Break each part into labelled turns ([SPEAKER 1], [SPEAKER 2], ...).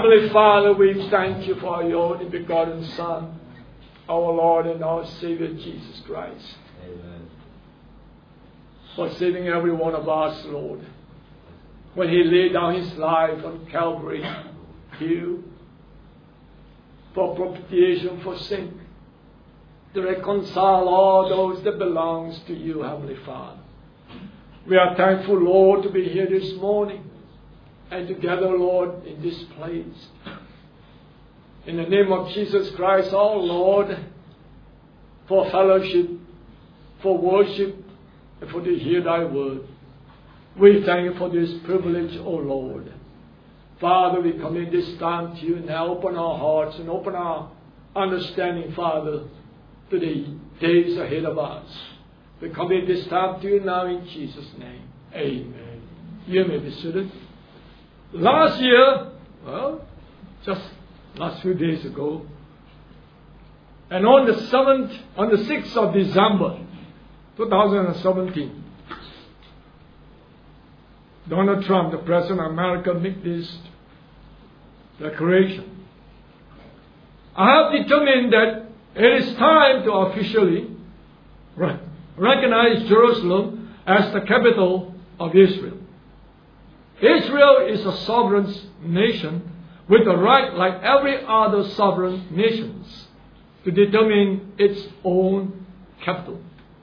[SPEAKER 1] Heavenly Father, we thank you for your only begotten Son, our Lord and our Savior, Jesus Christ.
[SPEAKER 2] Amen.
[SPEAKER 1] For saving every one of us, Lord. When He laid down His life on Calvary Hill for propitiation for sin, to reconcile all those that belongs to you, Heavenly Father. We are thankful, Lord, to be here this morning and together, Lord, in this place. In the name of Jesus Christ, our Lord, for fellowship, for worship, and for to hear thy word. We thank you for this privilege, O Lord. Father, we commit this time to you now. Open our hearts and open our understanding, Father, to the days ahead of us. We commit this time to you now in Jesus' name. Amen. You may be seated. Last year, just last few days ago, and on the 6th of December, 2017, Donald Trump, the President of America, made this declaration. I have determined that it is time to officially recognize Jerusalem as the capital of Israel. Israel is a sovereign nation with the right, like every other sovereign nations, to determine its own capital.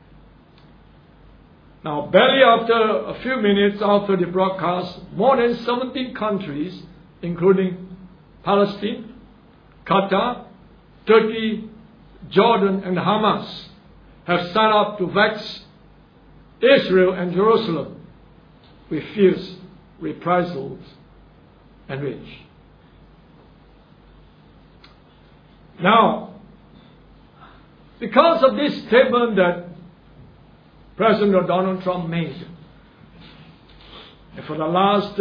[SPEAKER 1] Now, barely after a few minutes after the broadcast, more than 17 countries, including Palestine, Qatar, Turkey, Jordan, and Hamas, have signed up to vex Israel and Jerusalem with fierce reprisals and rage. Now, because of this statement that President Donald Trump made, and for the last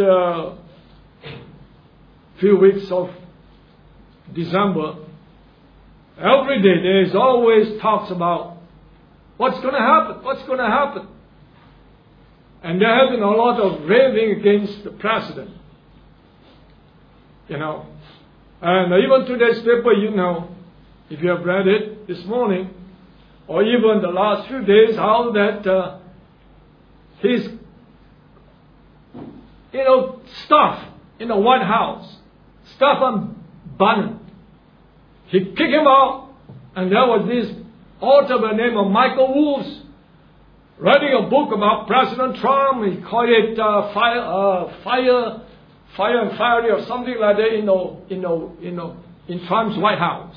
[SPEAKER 1] few weeks of December, every day there is always talks about what's going to happen, what's going to happen. And there has been a lot of raving against the president. And even today's paper, if you have read it this morning, or even the last few days, how that his, staff in the White House, Stephen Bannon, he kicked him out, and there was this author by the name of Michael Wolff writing a book about President Trump. He called it Fire and Fiery or something like that, in Trump's White House.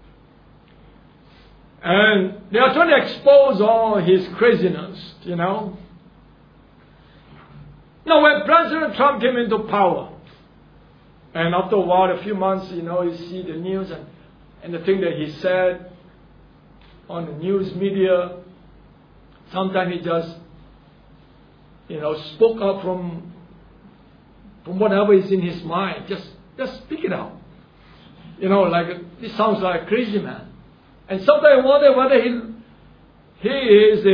[SPEAKER 1] And they are trying to expose all his craziness, Now, when President Trump came into power, and after a while, a few months, you see the news and the thing that he said on the news media, sometimes he just, spoke up from whatever is in his mind. Just speak it out. This sounds like a crazy man. And sometimes I wonder whether he is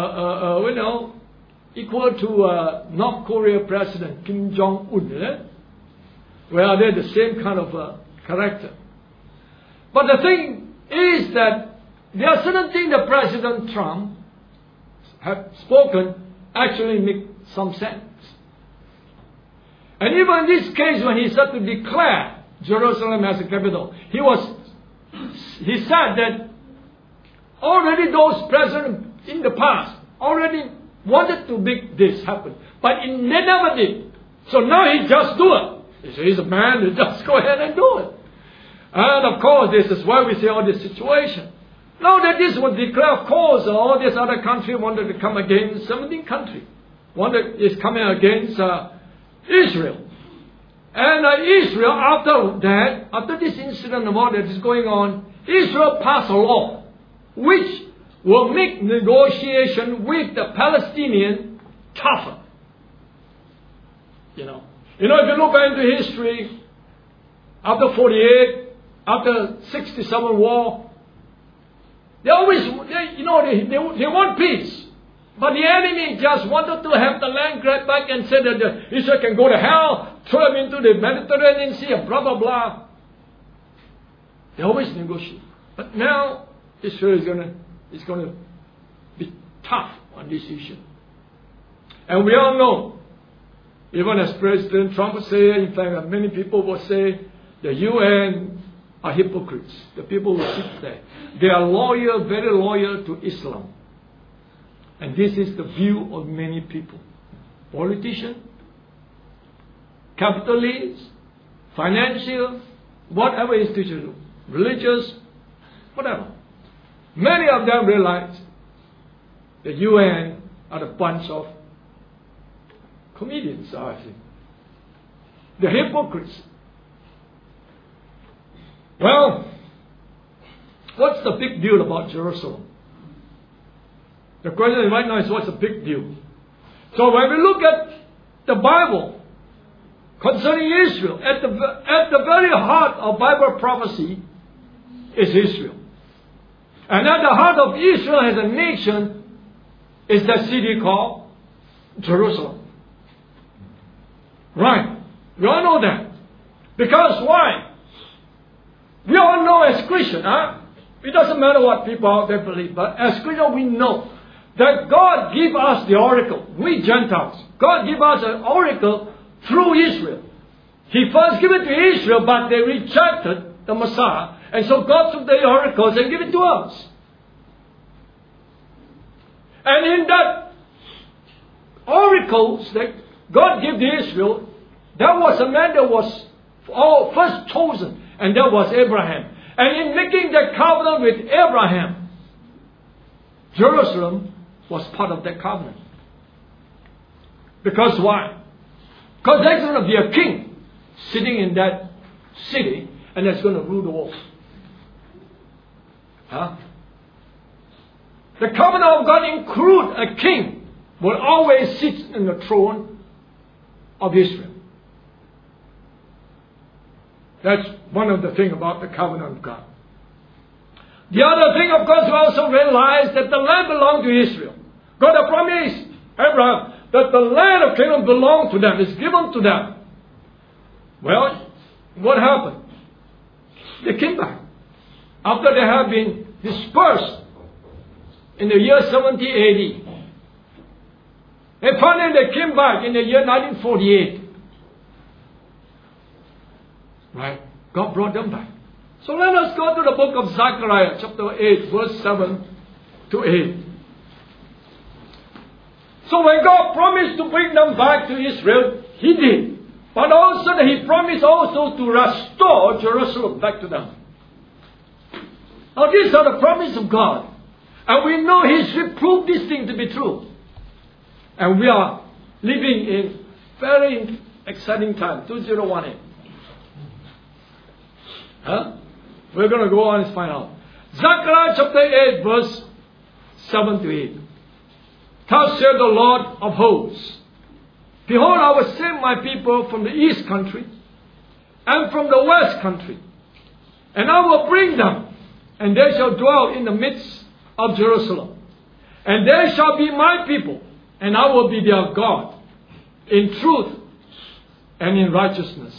[SPEAKER 1] equal to North Korea President Kim Jong-un. Well, they're the same kind of character. But the thing is that there are certain things that President Trump have spoken actually make some sense. And even in this case, when he said to declare Jerusalem as a capital, he said that already those presidents in the past already wanted to make this happen, but they never did. So now he just do it. He's a man who just go ahead and do it. And of course, this is why we see all this situation. Now that this was declared, of course, all these other countries wanted to come against 17 countries. Is coming against Israel. And Israel, after this incident of all that is going on, Israel passed a law which will make negotiation with the Palestinian tougher. If you look into history, after 48, after 67 war, they always, they want peace. But the enemy just wanted to have the land grabbed back and said that Israel can go to hell, throw them into the Mediterranean Sea, and blah, blah, blah. They always negotiate. But now Israel is going to be tough on this issue. And we all know, even as President Trump would say, in fact, many people will say, the UN are hypocrites. The people who sit there. They are loyal, very loyal to Islam. And this is the view of many people. Politicians, capitalists, financial, whatever institution, religious, whatever. Many of them realize the UN are a bunch of comedians, I think. The hypocrites. Well, what's the big deal about Jerusalem? The question right now is, what's the big deal? So when we look at the Bible concerning Israel, at the very heart of Bible prophecy is Israel. And at the heart of Israel as a nation is that city called Jerusalem. Right. We all know that. Because why? We all know as Christians, it doesn't matter what people out there believe, but as Christians we know that God gave us the oracle, we Gentiles. God gave us an oracle through Israel. He first gave it to Israel, but they rejected the Messiah. And so God took the oracles and gave it to us. And in that oracles that God gave to Israel, there was a man that was first chosen, and that was Abraham. And in making the covenant with Abraham, Jerusalem was part of that covenant. Because why? Because there's going to be a king sitting in that city, and that's going to rule the world. The covenant of God includes a king will always sit in the throne of Israel. That's one of the things about the covenant of God. The other thing, of course, we also realize that the land belonged to Israel. God had promised Abraham that the land of Canaan belonged to them, is given to them. Well, what happened? They came back. After they have been dispersed in the year 70 AD. And finally they came back in the year 1948. Right? God brought them back. So let us go to the book of Zechariah, chapter 8, verse 7 to 8. So when God promised to bring them back to Israel, He did. But also He promised also to restore Jerusalem back to them. Now these are the promises of God. And we know history proved this thing to be true. And we are living in very exciting time, 2018. We're going to go on and find out. Zechariah chapter 8 verse 7 to 8. Thus said the Lord of hosts, behold, I will send my people from the east country and from the west country, and I will bring them, and they shall dwell in the midst of Jerusalem. And they shall be my people, and I will be their God, in truth and in righteousness.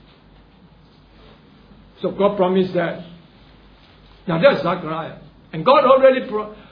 [SPEAKER 1] So God promised that. Now that's Zechariah. And God already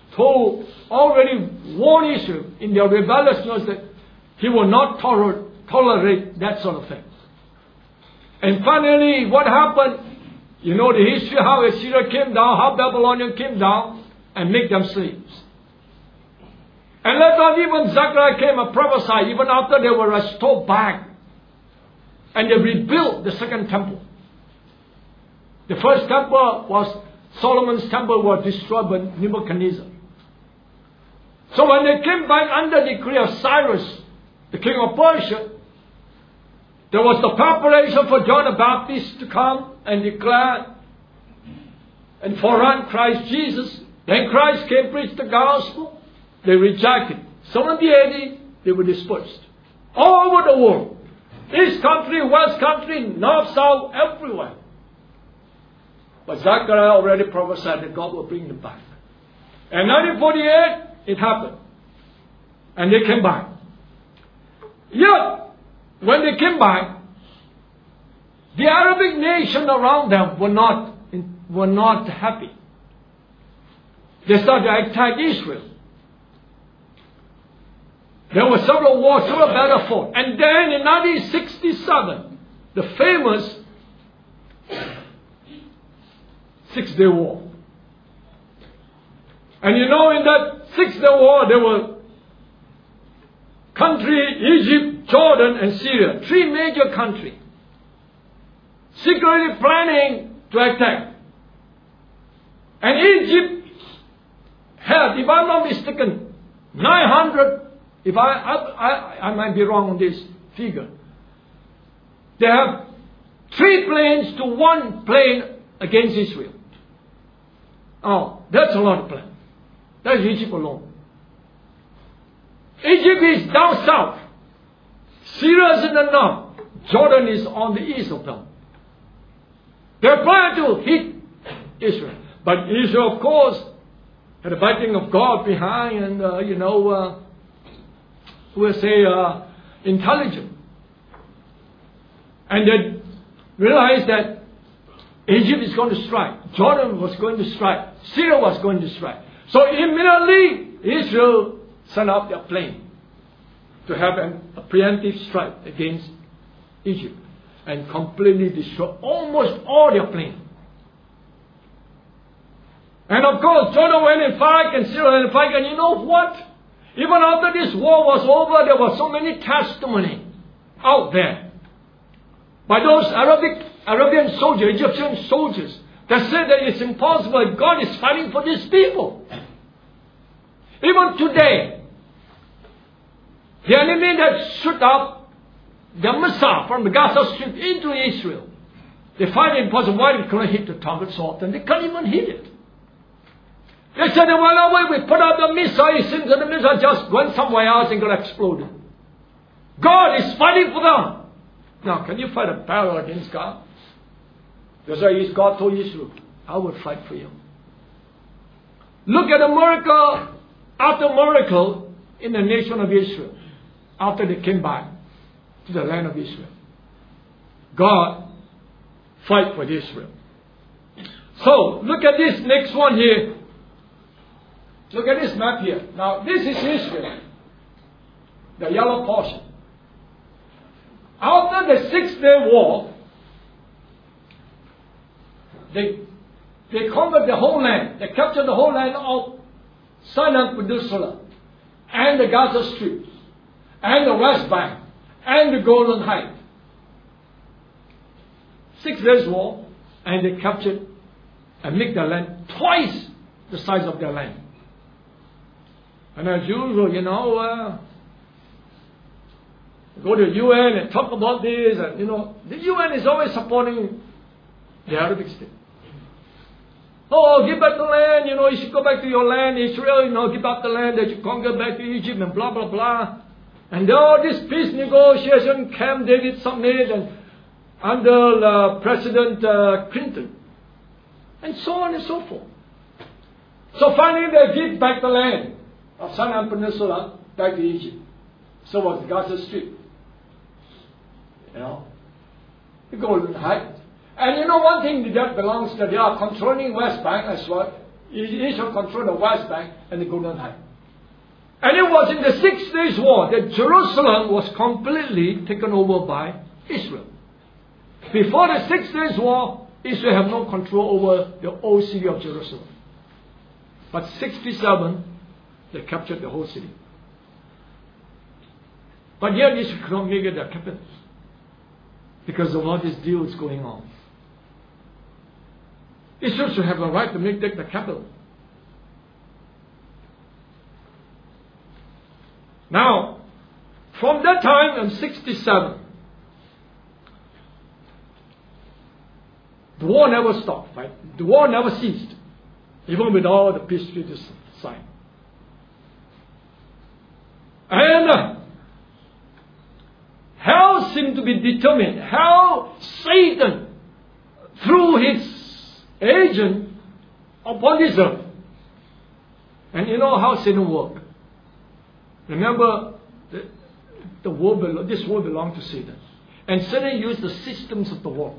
[SPEAKER 1] warned Israel in their rebelliousness that He will not tolerate that sort of thing. And finally, what happened? You know the history, how Assyria came down, how Babylonian came down and make them slaves. And later on, even Zechariah came and prophesied, even after they were restored back. And they rebuilt the second temple. The first temple was, Solomon's temple was destroyed by Nebuchadnezzar. So when they came back under the decree of Cyrus, the king of Persia, there was the preparation for John the Baptist to come and declare and forerun Christ Jesus. Then Christ came, preached the gospel. They rejected. 70 AD, they were dispersed. All over the world. East country, west country, north, south, everywhere. But Zechariah already prophesied that God will bring them back. And 1948, it happened. And they came by. Yet, when they came by, the Arabic nation around them were not happy. They started to attack Israel. There were several wars, several battles fought. And then in 1967, the famous Six-Day War. And you know, in that Six-Day War, there were country, Egypt, Jordan, and Syria. Three major countries. Secretly planning to attack. And Egypt had, if I'm not mistaken, 900, if I might be wrong on this figure. They have 3 planes to 1 plane against Israel. Oh, that's a lot of planes. That's Egypt alone. Egypt is down south. Syria is in the north. Jordan is on the east of them. They're planning to hit Israel. But Israel, of course, had the backing of God behind and, we'll say, intelligent. And they realized that Egypt is going to strike. Jordan was going to strike. Syria was going to strike. So immediately, Israel sent out their plane to have a preemptive strike against Egypt and completely destroy almost all their planes. And of course, Jordan went and fight and Syria went and fight. And you know what? Even after this war was over, there were so many testimonies out there by those Arabian soldiers, Egyptian soldiers, that said that it's impossible. God is fighting for these people. Even today, the enemy that shoot up the missile from the Gaza Strip into Israel, they find it impossible. Why they couldn't hit the target so often? They can't even hit it. They said, well, when we put out the missile, it seems that the missile just went somewhere else and got exploded. God is fighting for them. Now, can you fight a battle against God? That's why God told Israel, I will fight for you. Look at the miracle after miracle in the nation of Israel after they came back to the land of Israel. God fight for Israel. So, look at this next one here. Look at this map here. Now, this is Israel. The yellow portion. After the 6-day war, they conquered the whole land. They captured the whole land of Sinai Peninsula and the Gaza Strip and the West Bank and the Golan Heights. 6 days war, and they captured and make their land twice the size of their land. And as usual, go to the UN and talk about this, and the UN is always supporting the Arabic state. Oh, give back the land, you should go back to your land, Israel, give back the land that you conquered back to Egypt, and blah, blah, blah. And all this peace negotiation, Camp David summit, and under President Clinton, and so on and so forth. So finally they give back the land of Sinai Peninsula back to Egypt. So was the Gaza Strip. The Golden Heights. And one thing that belongs to, they are controlling West Bank as well. Israel controlled the West Bank and the Golden Heights. And it was in the 6 days war that Jerusalem was completely taken over by Israel. Before the 6 days war, Israel had no control over the old city of Jerusalem. But 67, they captured the whole city. But yet Israel could not make it their capital because of all these deals going on. Israel should have a right to make that the capital. Now, from that time in 67, the war never stopped, right? The war never ceased, even with all the peace treaties signed. And hell seemed to be determined. How Satan, through his agent upon this earth. And you know how Satan works. Remember, this world belonged to Satan. And Satan used the systems of the world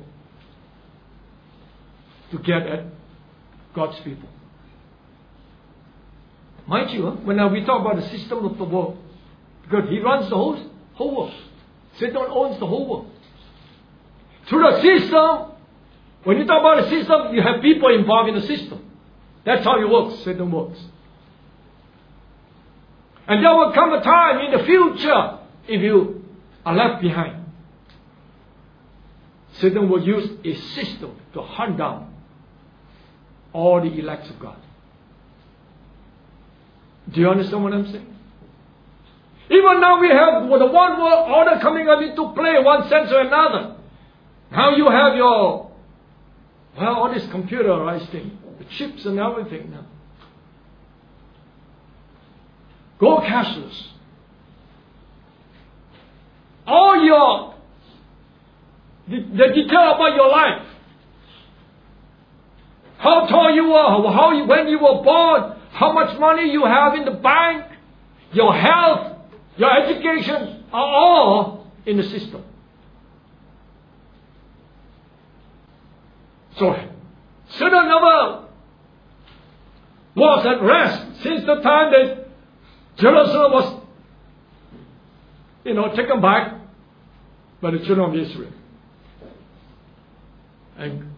[SPEAKER 1] to get at God's people. Mind you, when we talk about the system of the world, because he runs the whole world. Satan owns the whole world. Through the system, when you talk about the system, you have people involved in the system. That's how it works. Satan works. And there will come a time in the future, if you are left behind, Satan will use a system to hunt down all the elects of God. Do you understand what I'm saying? Even now we have the one world order coming up into play, one sense or another. Now you have all this computerized thing, the chips and everything now. Go cashless. All the detail about your life. How tall you are, when you were born, how much money you have in the bank, your health, your education are all in the system. So, Satan never was at rest since the time that Jerusalem was, taken back by the children of Israel. And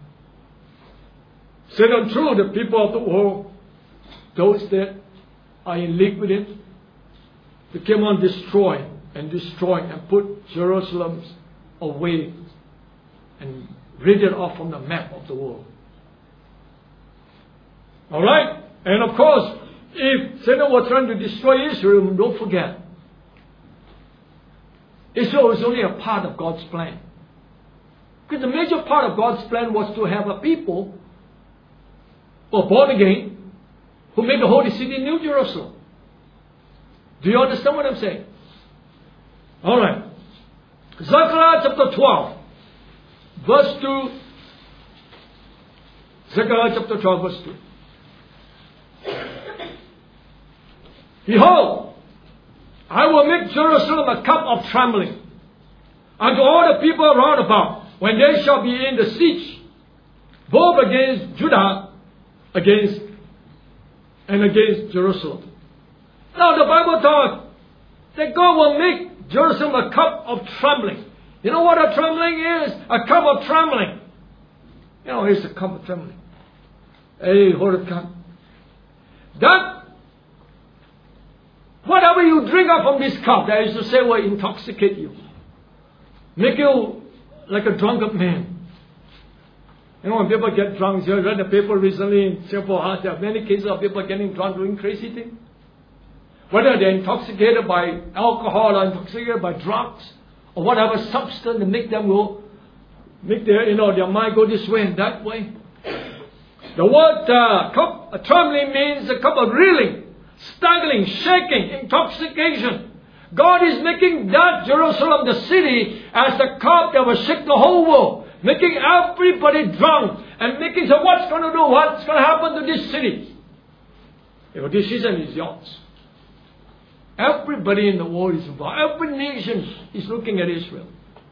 [SPEAKER 1] Satan threw the people of the world, those that are in league with him, they came on destroying and put Jerusalem away and rid it off from the map of the world. Alright? And of course, if Satan was trying to destroy Israel, don't forget, Israel is only a part of God's plan. Because the major part of God's plan was to have a people who are born again, who made the holy city New Jerusalem. Do you understand what I'm saying? Alright. Zechariah chapter 12, verse 2. Zechariah chapter 12, verse 2. Behold, I will make Jerusalem a cup of trembling unto all the people round about, when they shall be in the siege, both against Judah, against Jerusalem. Now the Bible taught that God will make Jerusalem a cup of trembling. You know what a trembling is? A cup of trembling. Here's a cup of trembling. Hey, hold it, cup. That whatever you drink up from this cup, that is to say, will intoxicate you. Make you like a drunken man. When people get drunk, you read the paper recently in Singapore, there are many cases of people getting drunk doing crazy things. Whether they're intoxicated by alcohol or intoxicated by drugs or whatever substance to make them go, make their mind go this way and that way. The word cup trembling means a cup of reeling, staggering, shaking, intoxication. God is making that Jerusalem, the city, as a cup that will shake the whole world, making everybody drunk and making so what's going to do, what's going to happen to this city. Your decision is yours. Everybody in the world is involved. Every nation is looking at Israel.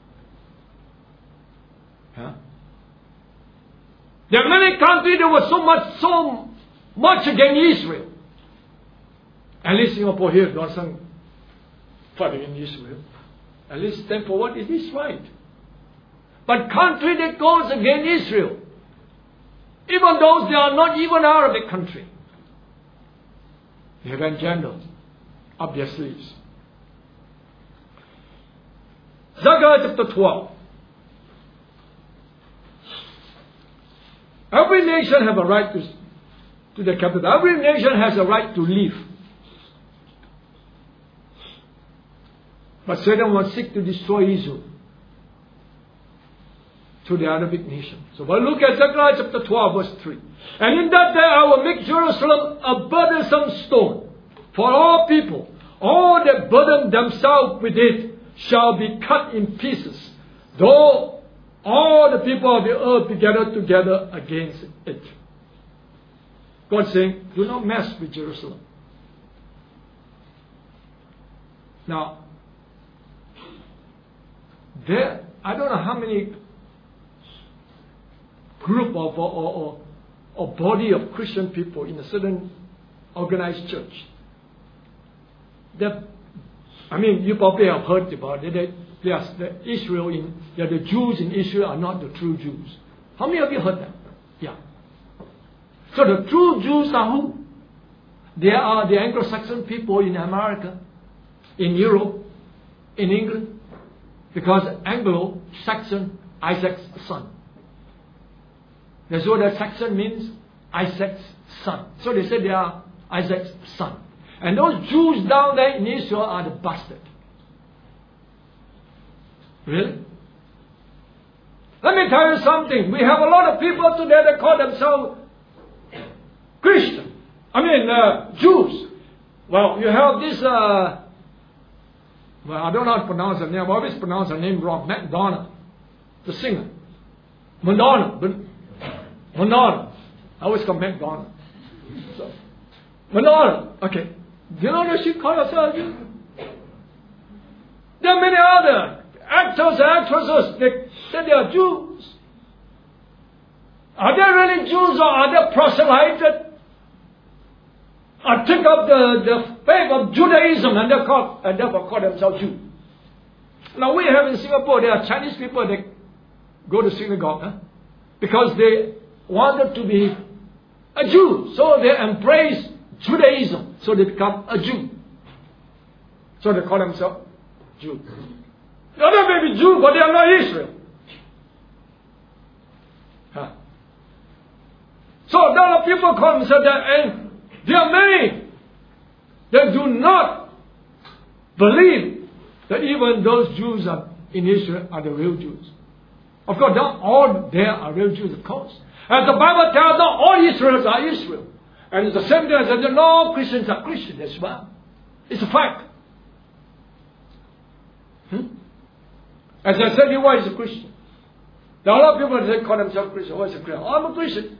[SPEAKER 1] Huh? There are many countries that were so much against Israel. At least Singapore here doesn't fight against Israel. At least stand for what it is right. But country that goes against Israel, even those that are not even Arabic country, they have engendered up their sleeves. Zechariah chapter 12. Every nation has a right to the capital. Every nation has a right to live. But Satan will seek to destroy Israel through the Arabic nation. So we'll look at Zechariah chapter 12 verse 3. And in that day I will make Jerusalem a burdensome stone for all people. All that burden themselves with it shall be cut in pieces, though all the people of the earth be gathered together against it. God saying, do not mess with Jerusalem. Now, I don't know how many group of or body of Christian people in a certain organized church. You probably have heard about it. The Jews in Israel are not the true Jews. How many of you heard that? Yeah. So the true Jews are who? They are the Anglo-Saxon people in America, in Europe, in England, because Anglo-Saxon, Isaac's son. That's what that Saxon means, Isaac's son. So they say they are Isaac's son. And those Jews down there in Israel are the bastard. Really? Let me tell you something. We have a lot of people today that call themselves Christian. Jews. Well, you have this, I don't know how to pronounce her name. I always pronounce her name wrong. Madonna, the singer. Madonna. I always call Madonna. So, Madonna. Okay. Do you know what she calls herself? There are many other actors and actresses. They say they are Jews. Are they really Jews or are they proselyted? Or took up the faith of Judaism and therefore call themselves Jews. Now we have in Singapore, there are Chinese people that go to synagogue because they wanted to be a Jew. So they embrace Judaism. So they become a Jew. So they call themselves Jews. The other may be Jew, but they are not Israel. So a lot of people call themselves that, and there are many that do not believe that even those Jews in Israel are the real Jews. Of course, not all there are real Jews, of course. As the Bible tells, not all Israelites are Israel. And it's the same thing as that no Christians are Christians as well. It's a fact. As I said, what is a Christian? There are a lot of people that call themselves Christian. What is a Christian? Oh, I'm a Christian.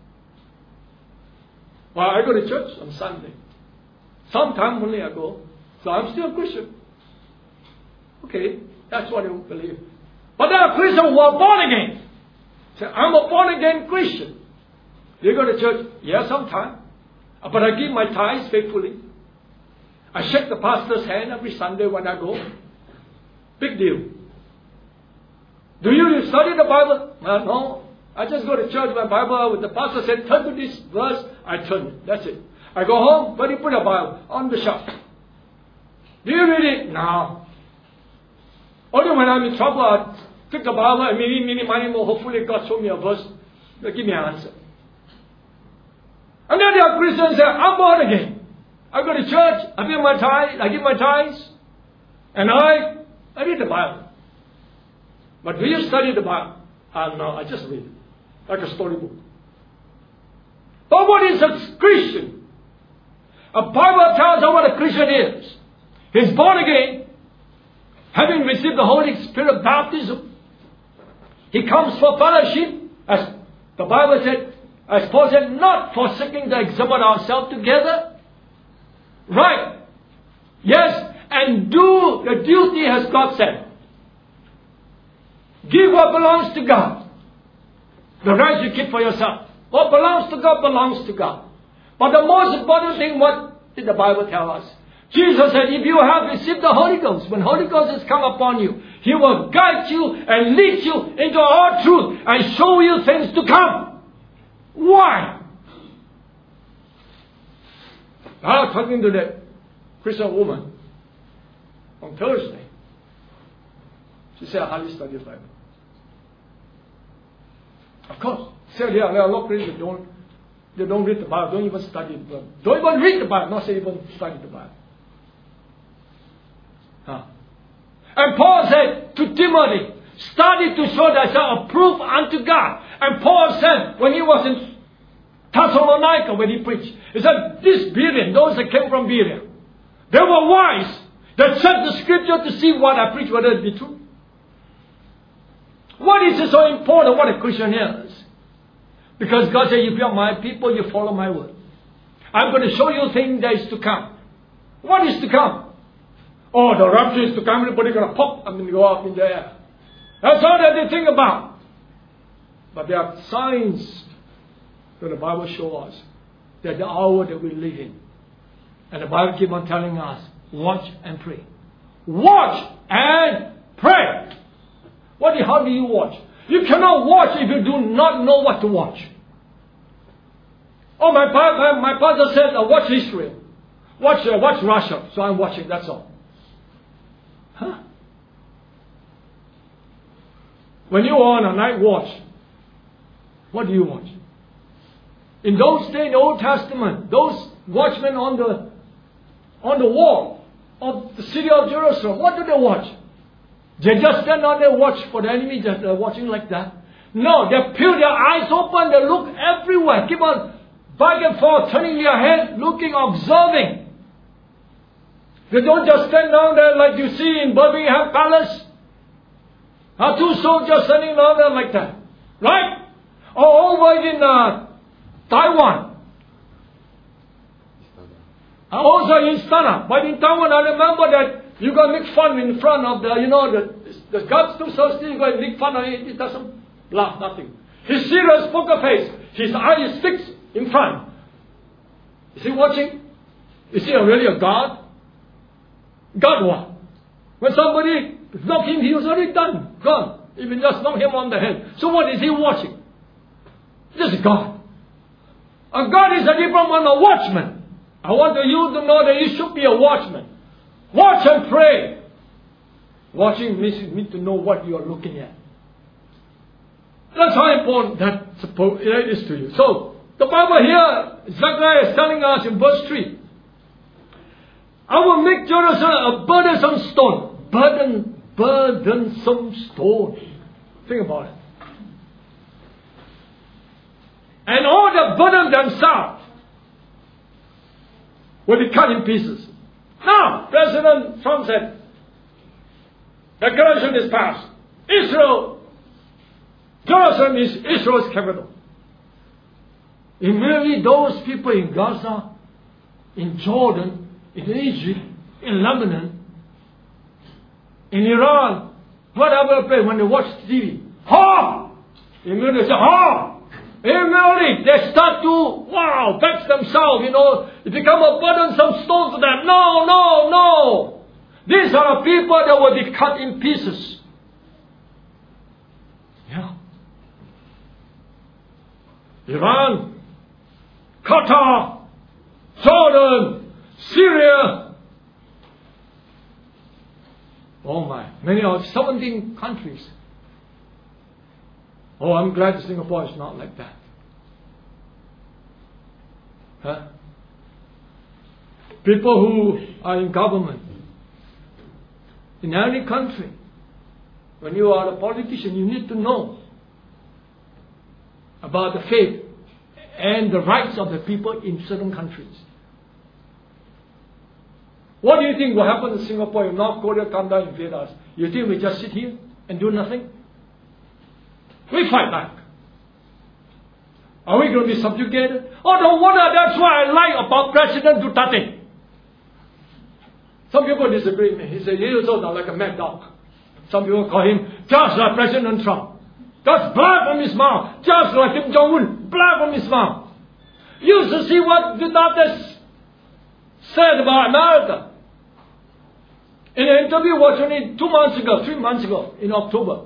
[SPEAKER 1] Well, I go to church on Sunday. Sometime only I go. So I'm still a Christian. Okay, that's what you believe. But there are Christians who are born again. Say, I'm a born again Christian. You go to church? Yeah, sometime. But I give my tithes faithfully. I shake the pastor's hand every Sunday when I go. Big deal. Do you study the Bible? Well, no. I just go to church, my Bible, with the pastor said, turn to this verse, I turn it. That's it. I go home, where do you put the Bible? On the shelf. Do you read it? No. Only when I'm in trouble, I take the Bible and many more. Hopefully God show me a verse. They'll give me an answer. And then there are Christians say, I'm born again. I go to church, I give my tithes, and I read the Bible. But do you study the Bible? No, I just read it. Like a storybook. But what is a Christian? A Bible tells us what a Christian is. He's born again, having received the Holy Spirit baptism. He comes for fellowship, as the Bible said, as Paul said, not forsaking to exhibit ourselves together. Right. Yes, and do the duty as God said. Give what belongs to God. The rest you keep for yourself. What belongs to God belongs to God. But the most important thing, what did the Bible tell us? Jesus said, if you have received the Holy Ghost, when Holy Ghost has come upon you, He will guide you and lead you into all truth and show you things to come. Why? I was talking to that Christian woman on Thursday. She said, I hardly study the Bible. Of course. She said, there are a lot of Christians they don't read the Bible, don't even study the Bible. Don't even read the Bible, not say even study the Bible. And Paul said to Timothy, study to show thyself approved unto God. And Paul said, when he was in Thessalonica, when he preached, he said, this Berean, those that came from Berean, they were wise. They checked the scripture to see what I preach, whether it be true. What is it so important what a Christian is? Because God said, if you are my people, you follow my word. I'm going to show you things that is to come. What is to come? Oh, the rapture is to come, everybody going to pop and go up in the air. That's all that they think about. But there are signs that the Bible shows us that the hour that we live in. And the Bible keeps on telling us, watch and pray. Watch and pray. How do you watch? You cannot watch if you do not know what to watch. Oh, my pastor said, watch Israel. Watch Russia. So I'm watching, that's all. Huh? When you are on a night watch, what do you watch? In those days, in the Old Testament, those watchmen on the wall of the city of Jerusalem, what do they watch? They just stand on their watch for the enemy, just watching like that. No, they peel their eyes open, they look everywhere, keep on back and forth, turning their head, looking, observing. They don't just stand down there like you see in Buckingham Palace. Two soldiers standing down there like that. Right? Or over in Taiwan. Also in Istana. But in Taiwan, I remember that you got to make fun in front of the guards too thirsty, you got to make fun of it. It doesn't laugh, nothing. His serious poker face. His eye is fixed in front. Is he watching? Is he really a guard? God what? When somebody knock him, he was already done. Gone. Even just knock him on the head. So what is he watching? This is God. And God is a different one, a watchman. I want you to know that you should be a watchman. Watch and pray. Watching means you need to know what you are looking at. That's how important that is to you. So, the Bible here, Zechariah is telling us in verse 3, I will make Jerusalem a burdensome stone. Burdensome stone. Think about it. And all the burden themselves will be cut in pieces. Now, President Trump said, the declaration is passed. Jerusalem is Israel's capital. Immediately those people in Gaza, in Jordan, in Egypt, in Lebanon, in Iran, whatever place, when they watch TV, immediately they say, immediately they start to, vex themselves, it become a burdensome stone to them. No. These are the people that will be cut in pieces. Yeah. Iran, Qatar, Jordan, Syria. Oh my, many of 17 countries. Oh, I'm glad Singapore is not like that. Huh? People who are in government, in any country, when you are a politician, you need to know about the faith and the rights of the people in certain countries. What do you think will happen in Singapore if North Korea come down and invade us? You think we just sit here and do nothing? We fight back. Are we going to be subjugated? Oh, no wonder. That's what I like about President Duterte. Some people disagree with me. He said, he is also like a mad dog. Some people call him just like President Trump. Just blood from his mouth. Just like Kim Jong-un. Blood from his mouth. You should see what Duterte said about America. In an interview was only 3 months ago, in October.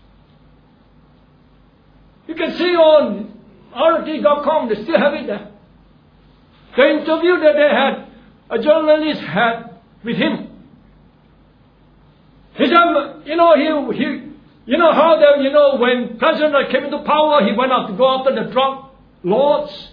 [SPEAKER 1] You can see on RT.com, they still have it there. The interview that they had, a journalist had with him. He said, when President came into power, he went out to go after the drug lords.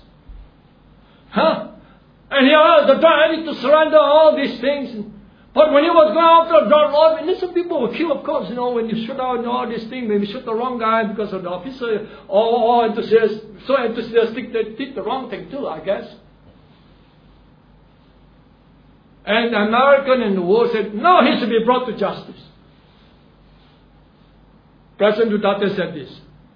[SPEAKER 1] And he asked the drug addict to surrender all these things. But when he was going after the drug lord, innocent people were killed, of course. When you shoot out all these things, maybe shoot the wrong guy because of the officer, or so enthusiastic they did the wrong thing too, I guess. And the American in the world said, no, he should be brought to justice. President Duterte said this.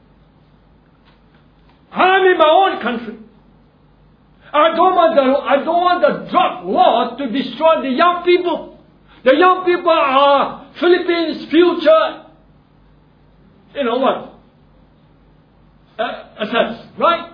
[SPEAKER 1] I'm in my own country. I don't want the drug lord to destroy the young people, The young people are Philippines' future, assets, right?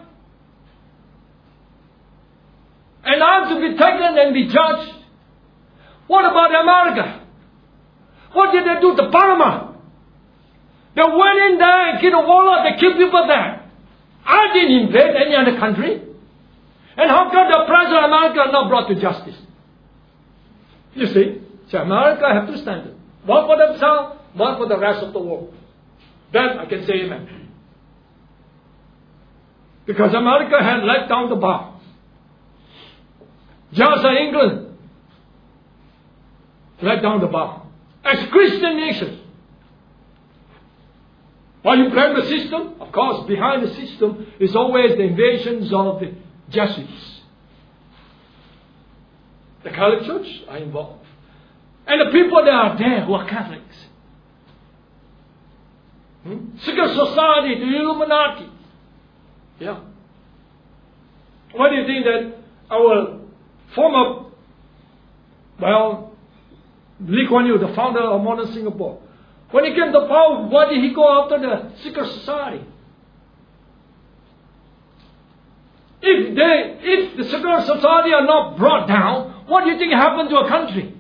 [SPEAKER 1] And I'm to be taken and be judged. What about America? What did they do to Panama? They went in there and killed a warlord, they killed people there. I didn't invade any other country. And how come the president of America is not brought to justice? You see, so America have two standards. One for themselves, one for the rest of the world. Then I can say amen. Because America had let down the bar. Just as England let down the bar. As Christian nation. Why you blame the system? Of course, behind the system is always the invasions of the Jesuits. The Catholic Church are involved. And the people that are there who are Catholics. Secret society, the Illuminati. Yeah. Why do you think that our former, Lee Kuan Yew, the founder of modern Singapore, when he came to power, why did he go after the secret society? If the secret society are not brought down, what do you think happened to a country?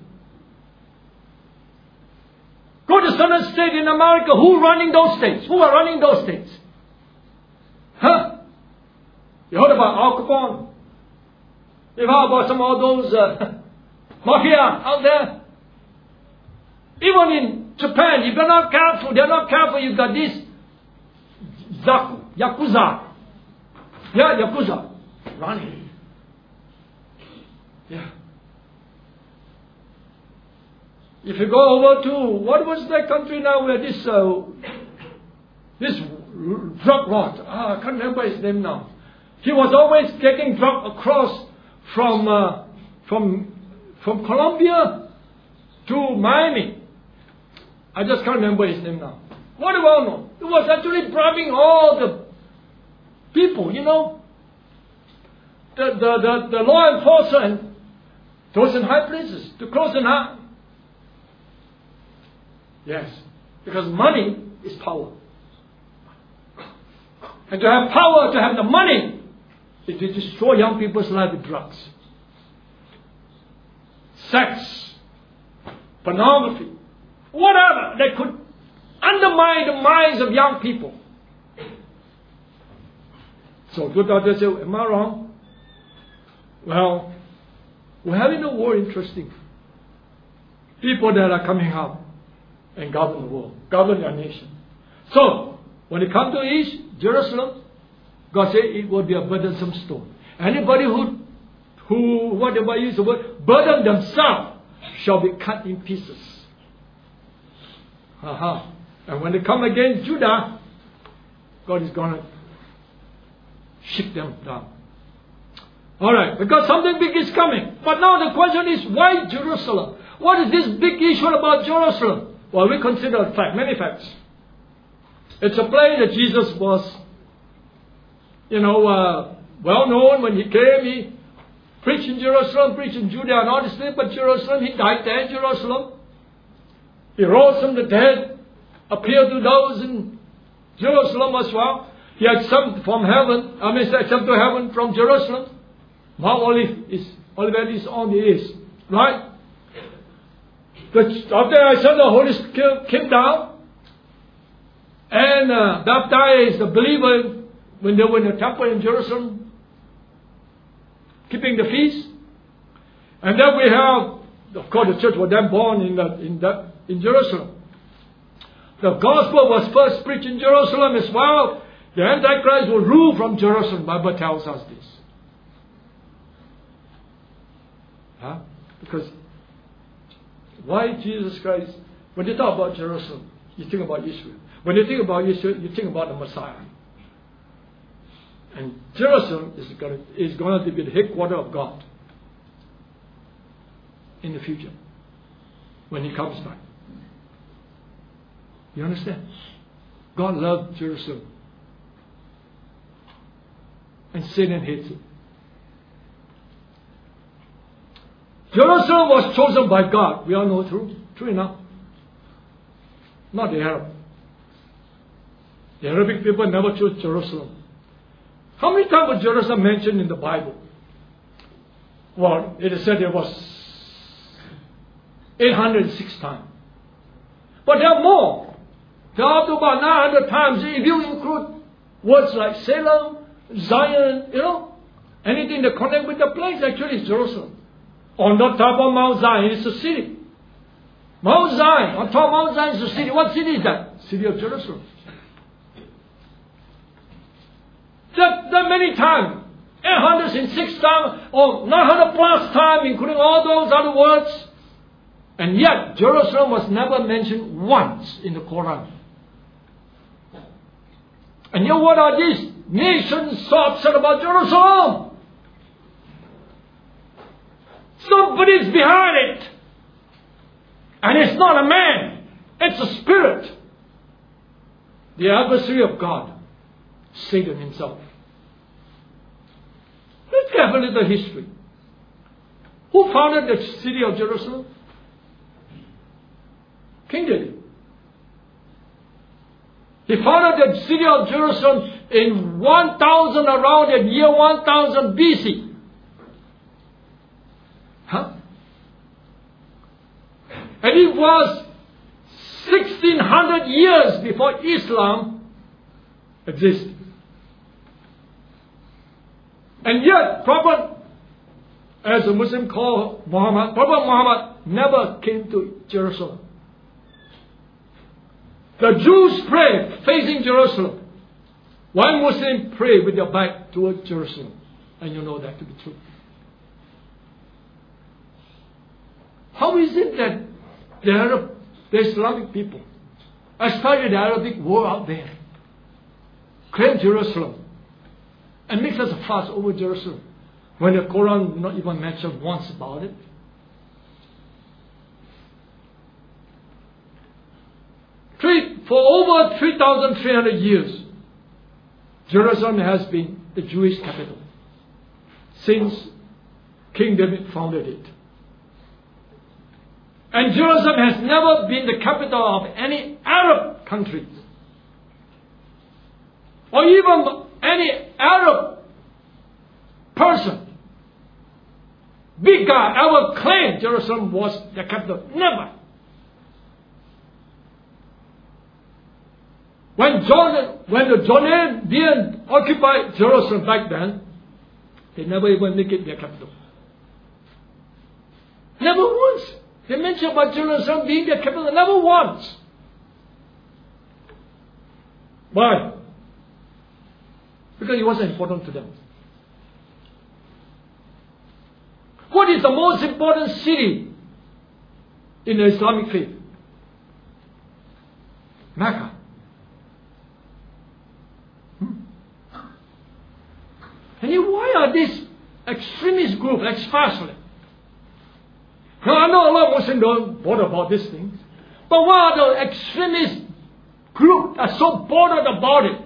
[SPEAKER 1] Go to certain state in America, who running those states? Who are running those states? Huh? You heard about Al Capone? You've heard about some of those mafia out there? Even in Japan, if they're not careful, you've got this Yakuza. Yeah, Yakuza. Running. Yeah. If you go over to, what was that country now where this drug lord, I can't remember his name now. He was always taking drug across from Colombia to Miami. I just can't remember his name now. What do I know? He was actually bribing all the people, the law enforcement and those in high places to close an eye. Yes, because money is power. And to have power, to have the money, is to destroy young people's life with drugs, sex, pornography, whatever that could undermine the minds of young people. So good doctor say, am I wrong? Well, we're having a war interesting. People that are coming up and govern the world, govern our nation. So, when it comes to East Jerusalem, God said it will be a burdensome stone. Anybody who whatever use the word, burden themselves shall be cut in pieces. And when they come against Judah, God is going to ship them down. Alright, because something big is coming. But now the question is, why Jerusalem? What is this big issue about Jerusalem? Well, we consider many facts. It's a place that Jesus was, well known when he came. He preached in Jerusalem, preached in Judea and all this thing, but Jerusalem, he died there in Jerusalem. He rose from the dead, appeared to those in Jerusalem as well. He ascended from heaven, ascended to heaven from Jerusalem. Mount Olivet is on the east, right? After I said the Holy Spirit came down and baptized the believer when they were in the temple in Jerusalem, keeping the feast. And then we have, of course, the church was then born in Jerusalem. The gospel was first preached in Jerusalem as well. The Antichrist will rule from Jerusalem. The Bible tells us this. Because why Jesus Christ? When you talk about Jerusalem, you think about Israel. When you think about Israel, you think about the Messiah. And Jerusalem is going to be the headquarters of God in the future when He comes back. You understand? God loved Jerusalem. And Satan hates it. Jerusalem was chosen by God. We all know true enough. Not the Arab. The Arabic people never chose Jerusalem. How many times was Jerusalem mentioned in the Bible? Well, it is said there was 806 times. But there are more. There are up to about 900 times if you include words like Salem, Zion, anything that connect with the place actually is Jerusalem. On the top of Mount Zion is the city. Mount Zion, on top of Mount Zion is the city. What city is that? City of Jerusalem. That many times. 806 times or 900 plus times, including all those other words. And yet, Jerusalem was never mentioned once in the Quran. And yet, what are these nations so upset about Jerusalem? Somebody's behind it. And it's not a man. It's a spirit. The adversary of God. Satan himself. Let's have a little history. Who founded the city of Jerusalem? King David. He founded the city of Jerusalem in 1000, around the year 1000 BC. And it was 1600 years before Islam existed. And yet, Prophet, as a Muslim call Muhammad, Prophet Muhammad never came to Jerusalem. The Jews pray facing Jerusalem. One Muslim pray with their back towards Jerusalem. And you know that to be true. How is it that the Islamic people, especially the Arabic world out there, claim Jerusalem and makes us a fuss over Jerusalem when the Quran not even mentioned once about it? For over 3,300 years, Jerusalem has been the Jewish capital since King David founded it. And Jerusalem has never been the capital of any Arab country, or even any Arab person. Big guy ever claimed Jerusalem was the capital. Never. When the Jordanians occupied Jerusalem back then, they never even make it their capital. Never once. They mentioned about Jerusalem being their capital. Never once. Why? Because it wasn't important to them. What is the most important city in the Islamic faith? Mecca. And why are these extremist groups, especially? Now, I know a lot of Muslims don't bother about these things, but why are the extremist groups are so bothered about it?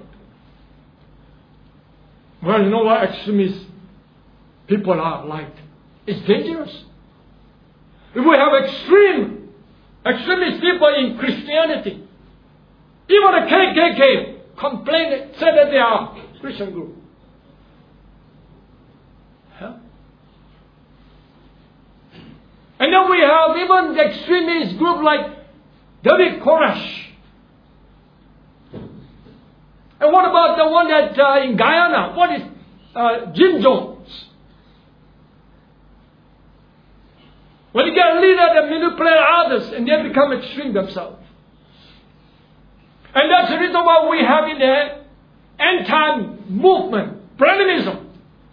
[SPEAKER 1] Well, you know what extremist people are like? It's dangerous. If we have extremist people in Christianity, even the KKK complain, say that they are a Christian group. And then we have even the extremist group like David Koresh. And what about the one that in Guyana? What is Jim Jones? When you get a leader that manipulates others and they become extreme themselves. And that's the reason why we have in the anti-movement, Branhamism.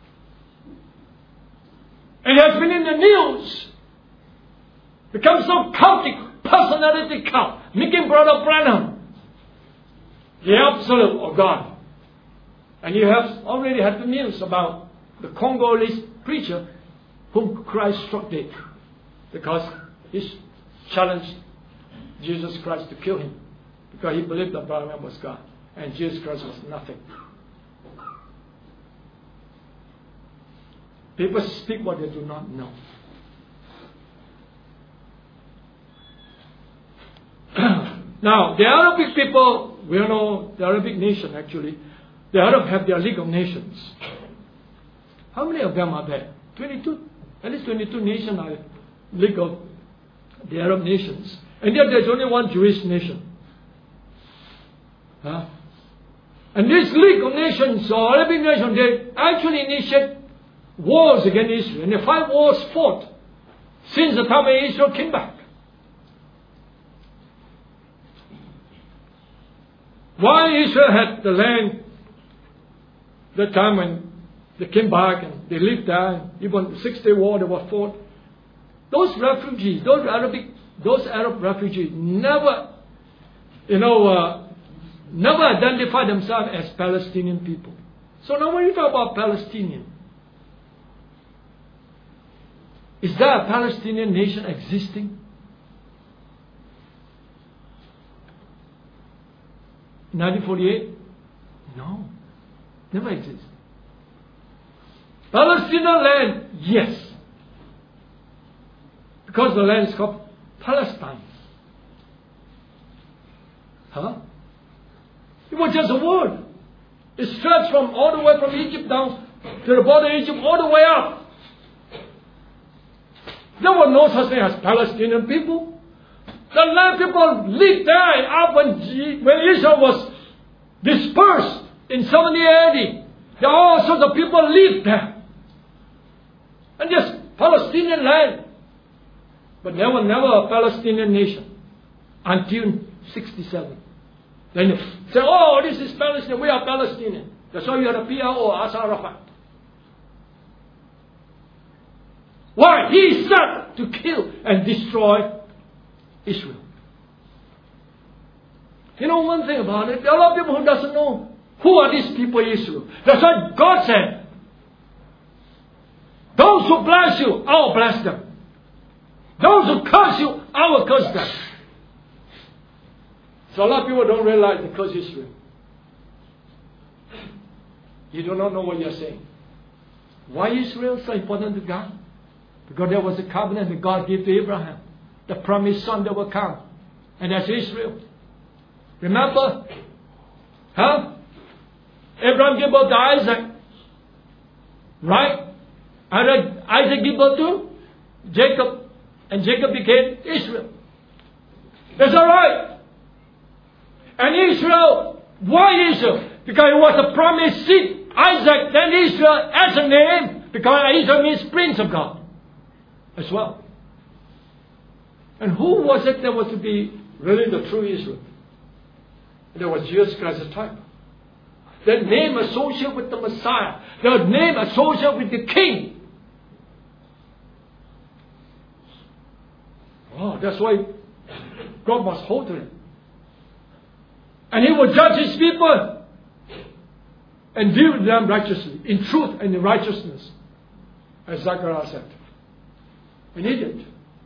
[SPEAKER 1] It has been in the news. Become so cultic, personality cult, making Brother Branham the absolute of God. And you have already had the news about the Congolese preacher whom Christ struck dead because he challenged Jesus Christ to kill him because he believed that Branham was God and Jesus Christ was nothing. People speak what they do not know. Now, the Arabic people, we all know the Arabic nation actually. The Arab have their League of Nations. How many of them are there? 22. At least 22 nations are League of the Arab nations. And yet there's only one Jewish nation. Huh? And this League of Nations, or Arabic nations, they actually initiate wars against Israel. And the 5 wars fought since the time when Israel came back. While Israel had the land, the time when they came back and they lived there, even the 6-day war that was fought, those refugees, those Arab refugees never, never identified themselves as Palestinian people. So now when you talk about Palestinian, is there a Palestinian nation existing? 1948? No. Never exists. Palestinian land, yes. Because the land is called Palestine. Huh? It was just a word. It stretched from all the way from Egypt down to the border of Egypt, all the way up. There was no such thing as Palestinian people. The land people lived there up when Israel was dispersed in 70 AD. There are all sorts of people lived there. And yes, Palestinian land. But there was never a Palestinian nation until 67. Then they say, oh, this is Palestine, we are Palestinian. That's why you had a PLO, Yasser Arafat. Why? He set to kill and destroy Israel. You know one thing about it, there are a lot of people who doesn't know who are these people in Israel. That's why God said, those who bless you, I will bless them. Those who curse you, I will curse them. So a lot of people don't realize they curse Israel. You do not know what you're saying. Why Israel so important to God? Because there was a covenant that God gave to Abraham. The promised son that will come. And that's Israel. Remember? Huh? Abraham gave birth to Isaac. Right? And Isaac gave birth to Jacob. And Jacob became Israel. That's alright. And Israel, why Israel? Because it was a promised seed. Isaac, then Israel as a name. Because Israel means Prince of God. As well. And who was it that was to be really the true Israel? There was Jesus Christ as type. The name associated with the Messiah. The name associated with the King. Oh, that's why God must hold to him. And he will judge his people and deal with them righteously, in truth and in righteousness, as Zechariah said. And he did.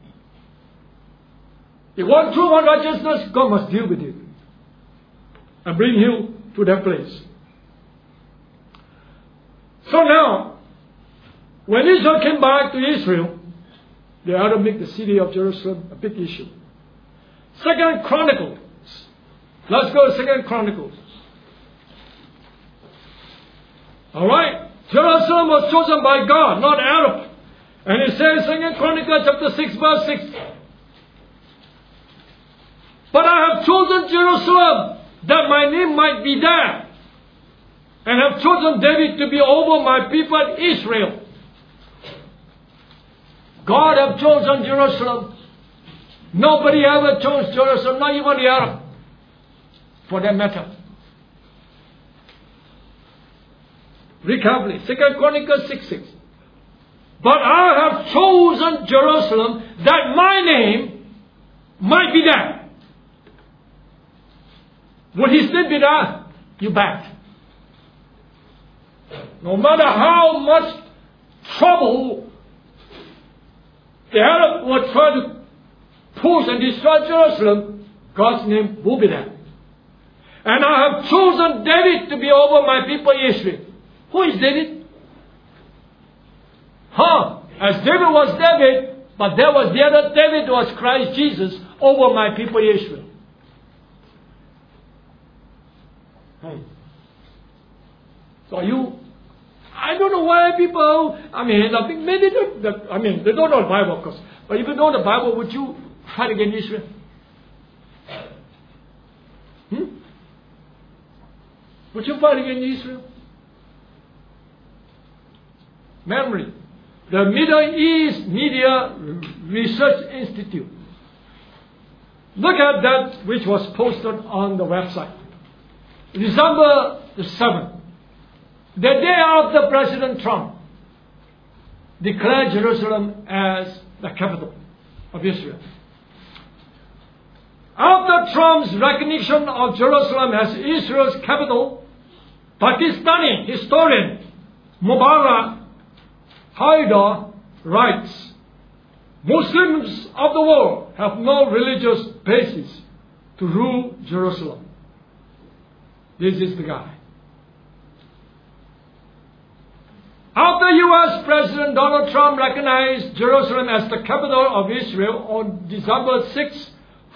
[SPEAKER 1] If one truth, one righteousness, God must deal with it and bring you to that place. So now, when Israel came back to Israel, they had to make the city of Jerusalem a big issue. 2 Chronicles. Let's go to 2 Chronicles. Alright? Jerusalem was chosen by God, not Arab. And it says 2 Chronicles chapter 6 verse 6. But I have chosen Jerusalem that my name might be there. And have chosen David to be over my people Israel. God have chosen Jerusalem. Nobody ever chose Jerusalem, not even the Arab. For that matter. Read carefully. 2 Chronicles 6:6. But I have chosen Jerusalem that my name might be there. Would he still be there? You bet. No matter how much trouble the Arab would try to push and destroy Jerusalem, God's name will be there. And I have chosen David to be over my people Israel. Who is David? As David was David, but there was the other David was Christ Jesus over my people Israel. So I don't know why people, I think maybe they don't know the Bible, of course. But if you know the Bible, would you fight against Israel? Would you fight against Israel? Memory. The Middle East Media Research Institute. Look at that which was posted on the website. December the 7th. The day after President Trump declared Jerusalem as the capital of Israel. After Trump's recognition of Jerusalem as Israel's capital, Pakistani historian Mubarak Haidar writes, Muslims of the world have no religious basis to rule Jerusalem. This is the guy. After U.S. President Donald Trump recognized Jerusalem as the capital of Israel on December 6,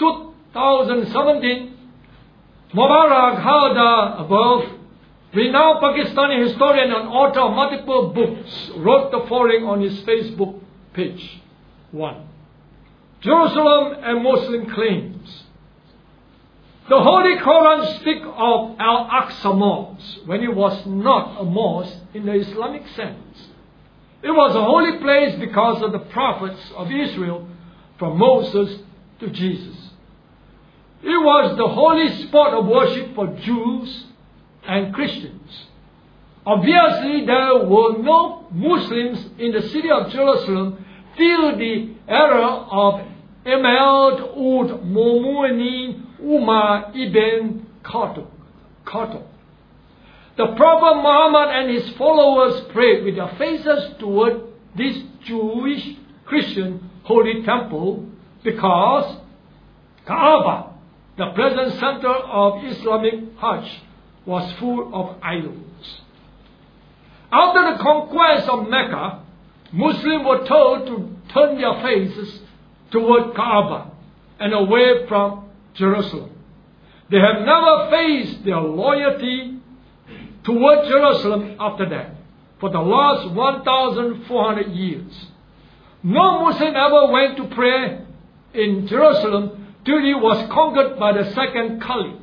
[SPEAKER 1] 2017, Mubarak Haidar above, renowned Pakistani historian and author of multiple books, wrote the following on his Facebook page. 1. Jerusalem and Muslim claims. The Holy Quran speaks of Al-Aqsa Mosque when it was not a mosque in the Islamic sense. It was a holy place because of the prophets of Israel from Moses to Jesus. It was the holy spot of worship for Jews and Christians. Obviously, there were no Muslims in the city of Jerusalem till the era of Imad ud Mu'minin Umar ibn Khattab. The Prophet Muhammad and his followers prayed with their faces toward this Jewish Christian holy temple because Kaaba, the present center of Islamic Hajj, was full of idols. After the conquest of Mecca, Muslims were told to turn their faces toward Kaaba and away from Jerusalem. They have never faced their loyalty toward Jerusalem after that, for the last 1,400 years. No Muslim ever went to pray in Jerusalem till he was conquered by the second Caliph,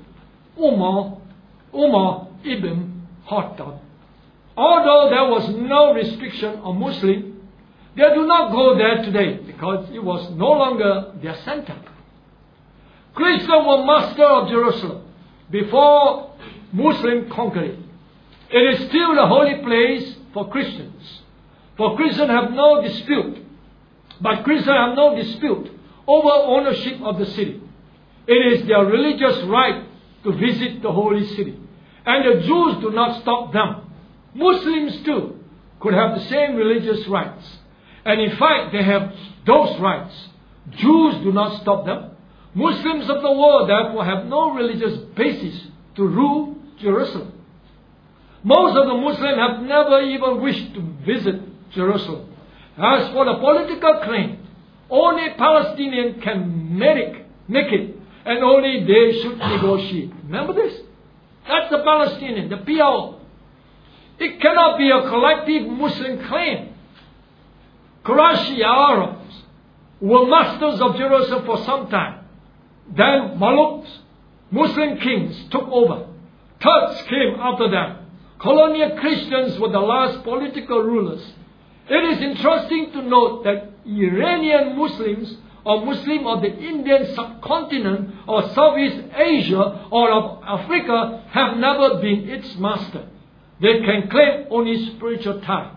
[SPEAKER 1] Umar ibn Khattab. Although there was no restriction on Muslims, they do not go there today because it was no longer their center. Christians were master of Jerusalem before Muslims conquered it. It is still the holy place for Christians. For Christians have no dispute. But Christians have no dispute over ownership of the city. It is their religious right to visit the holy city. And the Jews do not stop them. Muslims too could have the same religious rights. And in fact, they have those rights. Jews do not stop them. Muslims of the world therefore have no religious basis to rule Jerusalem. Most of the Muslims have never even wished to visit Jerusalem. As for the political claim, only Palestinians can make it, and only they should negotiate. Remember this? That's the Palestinian, the PLO. It cannot be a collective Muslim claim. Qurayshi Arabs were masters of Jerusalem for some time. Then Maluks, Muslim kings, took over. Turks came after them. Colonial Christians were the last political rulers. It is interesting to note that Iranian Muslims or Muslim of the Indian subcontinent or Southeast Asia or of Africa have never been its master. They can claim only spiritual ties.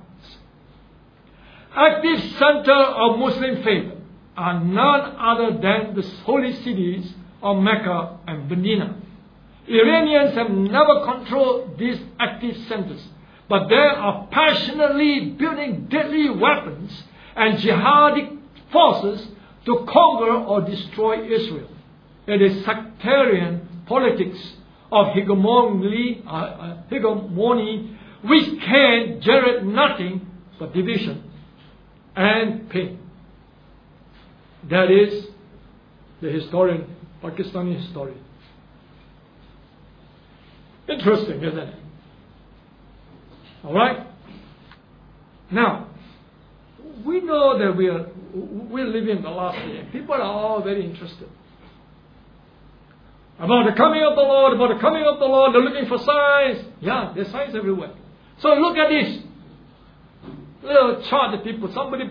[SPEAKER 1] Active center of Muslim faith are none other than the holy cities of Mecca and Medina. Iranians have never controlled these active centers, but they are passionately building deadly weapons and jihadi forces to conquer or destroy Israel. It is sectarian politics of hegemony which can generate nothing but division and pain. That is the historian, Pakistani historian. In Interesting, isn't it? All right? Now, we know that we're living in the last day. People are all very interested. About the coming of the Lord, about the coming of the Lord. They're looking for signs. Yeah, there's signs everywhere. So look at this little chart that somebody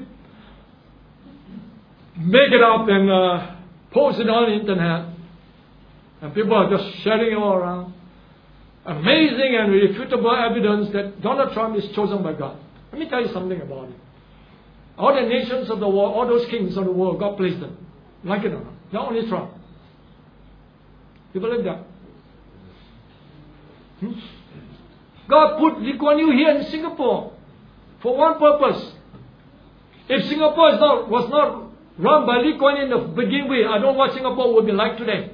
[SPEAKER 1] make it up and post it on the internet. And people are just sharing it all around. Amazing and irrefutable evidence that Donald Trump is chosen by God. Let me tell you something about it. All the nations of the world, all those kings of the world, God placed them. Like it or not. Not only Trump. You believe that? God put Lee Kuan Yew here in Singapore for one purpose. If Singapore was not run by Lee Kuan Yew in the beginning with, I don't know what Singapore would be like today.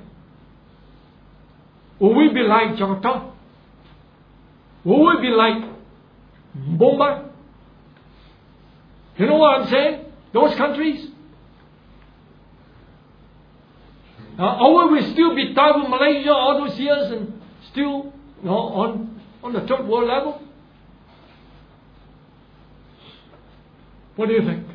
[SPEAKER 1] Will we be like Jakarta? Will we be like Mumbai? You know what I'm saying? Those countries? Or will we still be tied with Malaysia all those years and still on the third world level? What do you think?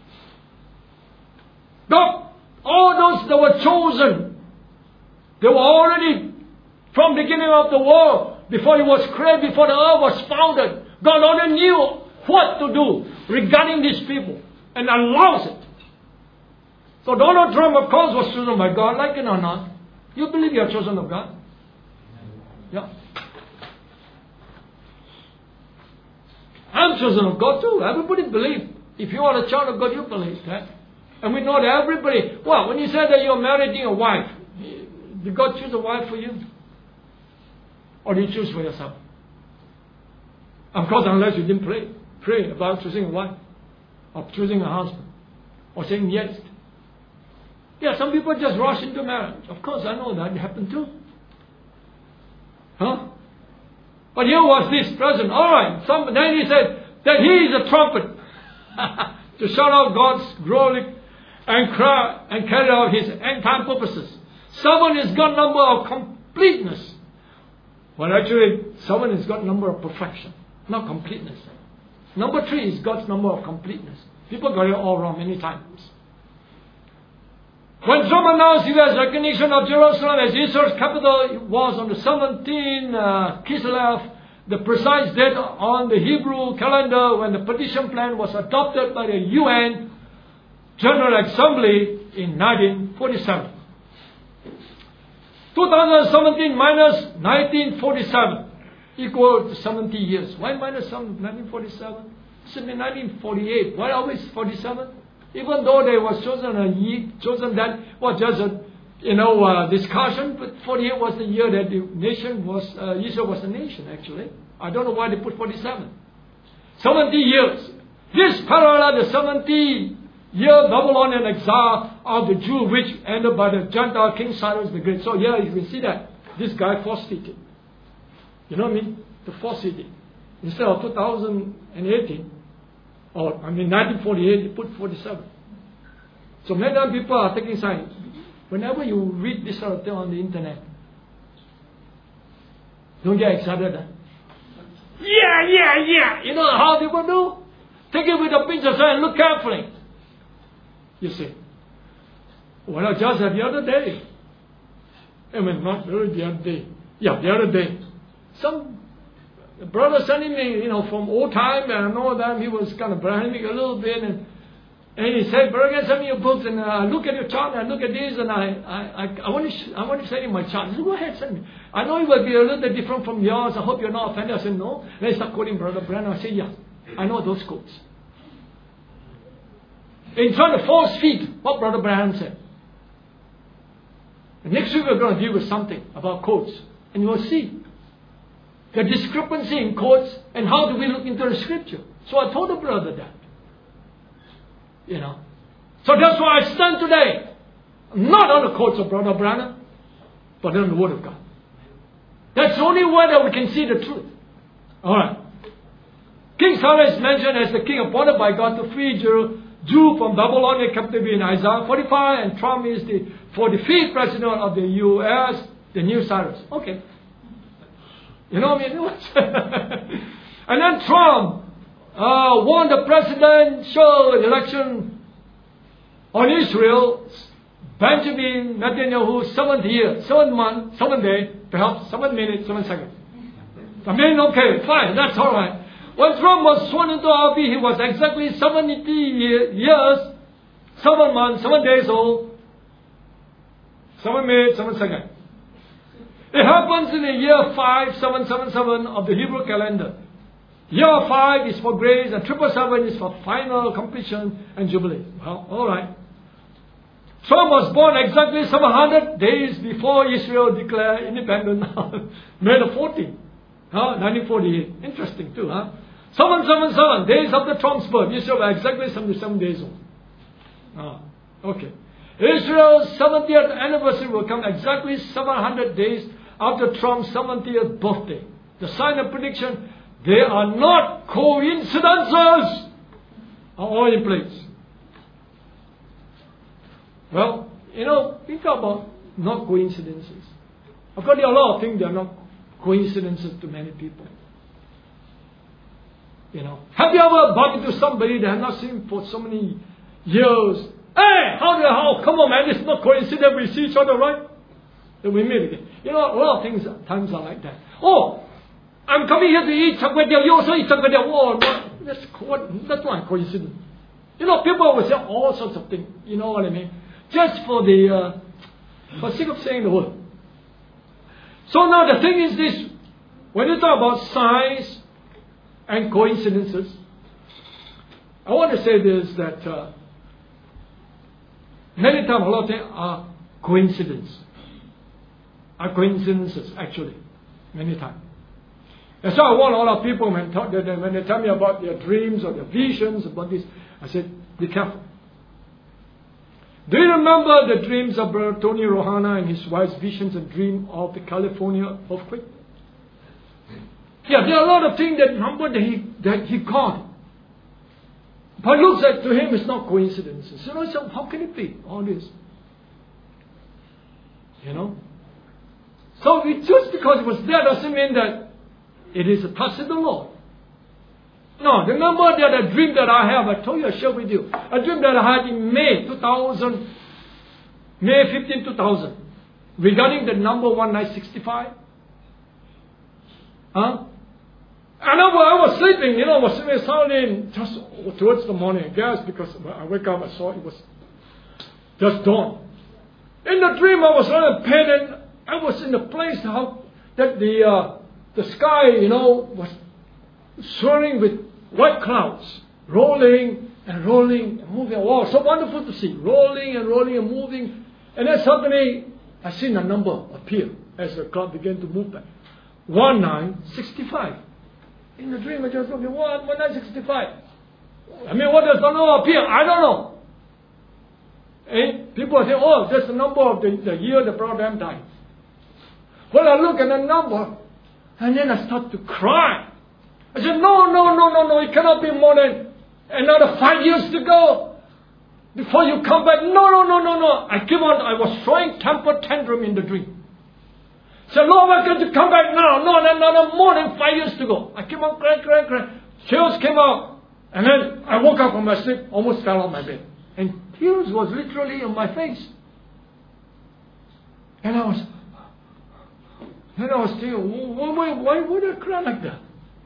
[SPEAKER 1] God, all those that were chosen, they were already from the beginning of the world, before it was created, before the earth was founded. God already knew what to do regarding these people and allows it. So Donald Trump, of course, was chosen by God, like it or not. You believe you are chosen of God? Yeah. I'm chosen of God too. Everybody believes. If you are a child of God, you believe that. And we know that everybody, well, when you say that you're marrying a wife, did God choose a wife for you? Or did you choose for yourself? Of course, unless you didn't pray about choosing a wife, or choosing a husband, or saying yes. Yeah, some people just rush into marriage. Of course, I know that happened too. Huh? But here was this president. All right. Then he said that he is a trumpet to shout out God's glory and cry and carry out His end-time purposes. 7 is God's number of completeness. Well, actually, 7 is God's number of perfection, not completeness. Number 3 is God's number of completeness. People got it all wrong many times. When Trump announced U.S. recognition of Jerusalem as Israel's capital, it was on the 17th Kislev, the precise date on the Hebrew calendar when the partition plan was adopted by the UN General Assembly in 1947. 2017 minus 1947 equal to 70 years. Why minus 1947? It should be 1948. Why always 47? Even though they was chosen that was just a discussion, but 48 was the year that the nation was Israel was a nation actually. I don't know why they put 47. 70 years. This parallel the 70-year Babylonian exile of the Jew, which ended by the Gentile King Cyrus the Great. So here you can see that this guy force-seated. You know what I mean? The force-seated. Instead of 2018. 1948, he put 47. So many people are taking signs. Whenever you read this sort of thing on the internet, don't get excited. Yeah. You know how people do? Take it with a pinch of salt and look carefully. You see. Well, just the other day. Not really the other day. Yeah, the other day. Some brother sending me, from old time, and I know that he was kind of bragging a little bit, and he said, "Brother, send me your books, and I look at your chart, and I look at this, and I want to send you my chart." He said, "Go ahead, send me. I know it will be a little bit different from yours. I hope you're not offended." I said, "No." Then he started quoting Brother Branham. I said, "Yeah, I know those quotes." In trying to force feed what Brother Branham said. And next week we're going to deal with something about quotes, and you will see the discrepancy in quotes and how do we look into the scripture. So I told the brother that. So that's why I stand today. Not on the quotes of Brother Branham, but on the Word of God. That's the only way that we can see the truth. Alright. King Cyrus is mentioned as the king appointed by God to free Jew from Babylonian captivity in Isaiah 45, and Trump is the 45th president of the U.S., the new Cyrus. Okay. You know what I mean? And then Trump won the presidential election on Israel. Benjamin Netanyahu, 7 day, perhaps 7 minutes, 7 seconds. I mean, okay, fine, that's all right. When Trump was sworn into office, he was exactly 70 years, 7 months, 7 days old, 7 minutes, 7 seconds. It happens in the year 5777 of the Hebrew calendar. Year 5 is for grace, and 777 is for final completion and jubilee. Well, all right. Trump was born exactly 700 days before Israel declared independence, May the 14th, 1948. Interesting too, huh? 777 days after Trump's birth, Israel was exactly 77 days old. Okay. Israel's 70th anniversary will come exactly 700 days after Trump's 70th birthday. The sign of prediction, they are not coincidences, are all in place. Well, we talk about not coincidences. Of course, there are a lot of things that are not coincidences to many people. Have you ever bumped into somebody that has not seen for so many years? Hey, how? Come on, man, it's not coincidence we see each other, right? Then we meet again. A lot of things at times are like that. Oh, I'm coming here to eat char kway teow. You also eat char kway teow. Oh, that's not a coincidence. People will say all sorts of things. You know what I mean? Just for the sake of saying the word. So now the thing is this: when you talk about signs and coincidences, I want to say this, that many times a lot of things are coincidences, actually, many times. And so I warn all our people when they tell me about their dreams or their visions about this, I said, be careful. Do you remember the dreams of Brother Tony Rohana and his wife's visions and dream of the California earthquake? Yeah, there are a lot of things that he got. But it looks like to him it's not coincidences. So how can it be all this? So just because it was there doesn't mean that it is a touch of the Lord. No, remember that a dream that I have, I told you, I shared with you. A dream that I had in May 15, 2000, regarding the number 1965. And I was sleeping, I was sleeping sounding just towards the morning, I guess, because when I wake up, I saw it was just dawn. In the dream, I was on a pen, and I was in a place that the sky, was swirling with white clouds, rolling and rolling and moving. Wow, so wonderful to see. Rolling and rolling and moving. And then suddenly, I seen a number appear as the cloud began to move back. 1965. In the dream, I just looked at 1965. I mean, what does the number appear? I don't know. And people say, oh, that's the number of the year the brother died. Well, I look at the number, and then I start to cry. I said, no, it cannot be more than another 5 years to go before you come back. No. I was throwing temper tantrum in the dream. I said, Lord, why can't you come back now? No, another more than 5 years to go. I keep on crying. Tears came out. And then I woke up from my sleep, almost fell on my bed. And tears was literally on my face. And I was thinking, why would I cry like that?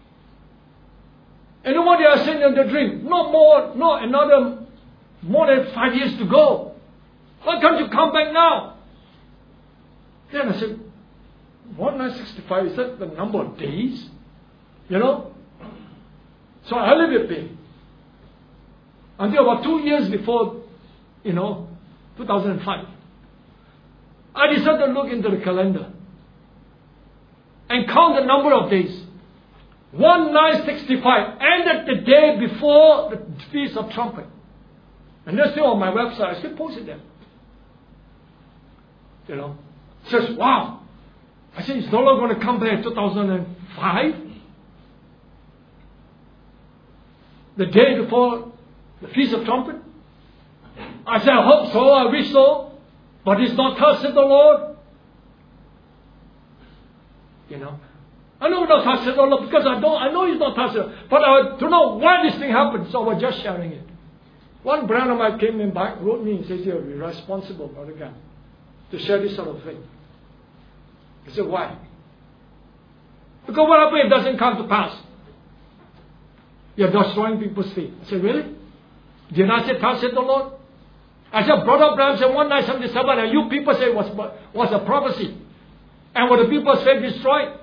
[SPEAKER 1] And then what did I say in the dream? Another more than 5 years to go. Why can't you come back now? Then I said, 1965, is that the number of days? So I let it be. Until about 2 years before, 2005. I decided to look into the calendar and count the number of days. 1965 ended the day before the Feast of Trumpet. And they're still on my website. I still post it there. It says, wow. I said, it's no longer going to come back in 2005. The day before the Feast of Trumpet. I said, I hope so, I wish so. But it's not thus said the Lord. I know not touched the Lord because I know He's not touched it. But to know why this thing happened, so we're just sharing it. One brother of mine came in back, wrote me and says, you're responsible, Brother Gam, to share this sort of thing. I said, why? Because what happens if it doesn't come to pass? You're destroying people's faith. I said, really? Did I say, thus said the Lord? I said, Brother Branham said 1977, and you people say it was a prophecy. And were the people's faith destroyed?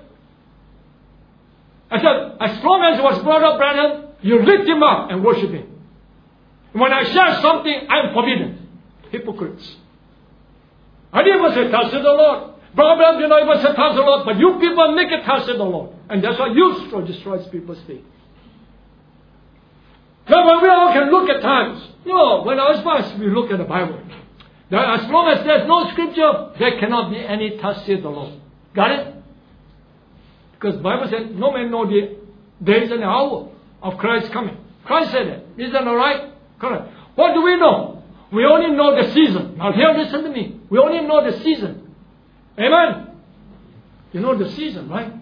[SPEAKER 1] I said, as long as it was Brother Branham, you lift him up and worship him. When I share something, I'm forbidden. Hypocrites. I didn't even say, thus said the Lord. Brother Branham did not even say, thus the Lord. But you people make it, thus said the Lord. And that's why you destroys people's faith. Now, when we all can look at times, when I was first, we look at the Bible. Now, as long as there's no scripture, there cannot be any thus said the Lord. Got it? Because the Bible said, no man knows the days and the hour of Christ's coming. Christ said it. Isn't that right? Correct. What do we know? We only know the season. Now here, listen to me. We only know the season. Amen? You know the season, right?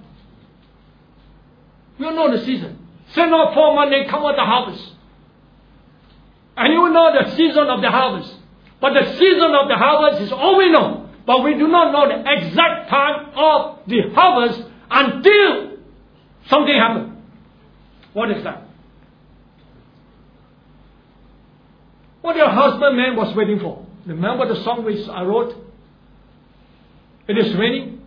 [SPEAKER 1] You know the season. Send out 4 months, they come out the harvest. And you know the season of the harvest. But the season of the harvest is all we know. But we do not know the exact time of the harvest until something happens. What is that? What your husbandman was waiting for. Remember the song which I wrote? It is raining.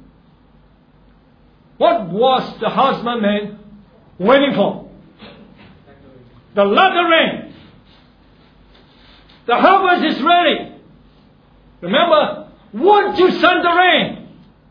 [SPEAKER 1] What was the husbandman waiting for? The latter rain. The harvest is ready. Remember, won't you send the rain?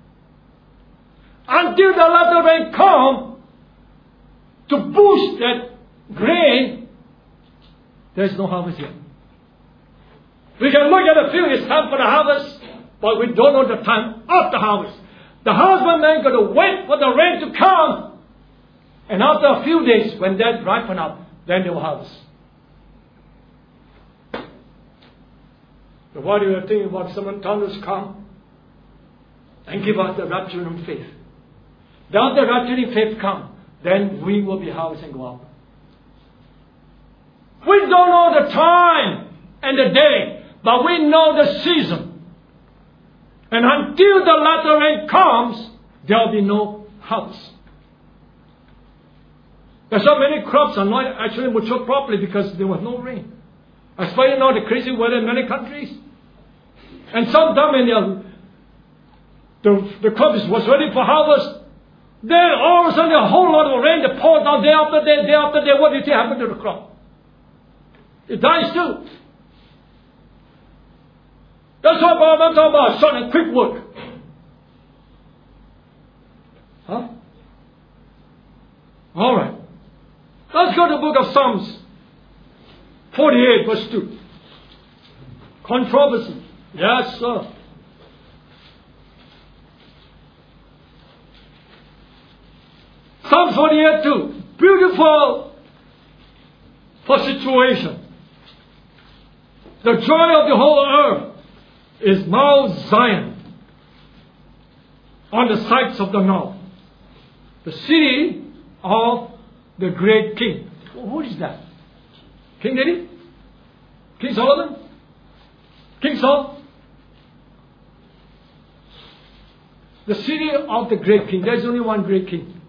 [SPEAKER 1] Until the latter rain comes to boost that grain, there is no harvest yet. We can look at the field, it's time for the harvest, but we don't know the time of the harvest. The husbandman got to wait for the rain to come, and after a few days, when that ripen up, then they will harvest. So what do you think about someone thunders come and give us the rapturing faith? Does the rapturing faith come, then we will be harvest and go up. We don't know the time and the day, but we know the season. And until the latter rain comes, there will be no harvest. There's so many crops are not actually mature properly because there was no rain. As far as you know, the crazy weather in many countries. And sometimes when the crops was ready for harvest, then all of a sudden a whole lot of rain that poured down day after day, day after day. What do you think happened to the crop? It dies too. That's what I'm talking about, sudden and quick work. Huh? All right. Let's go to the book of Psalms 48 verse 2. Controversy. Yes, sir. Psalm 48 2. Beautiful for situation. The joy of the whole earth is Mount Zion on the sides of the north. The city of the great king. Who is that? King David? King Solomon? King Saul? The city of the great king. There's only one great king.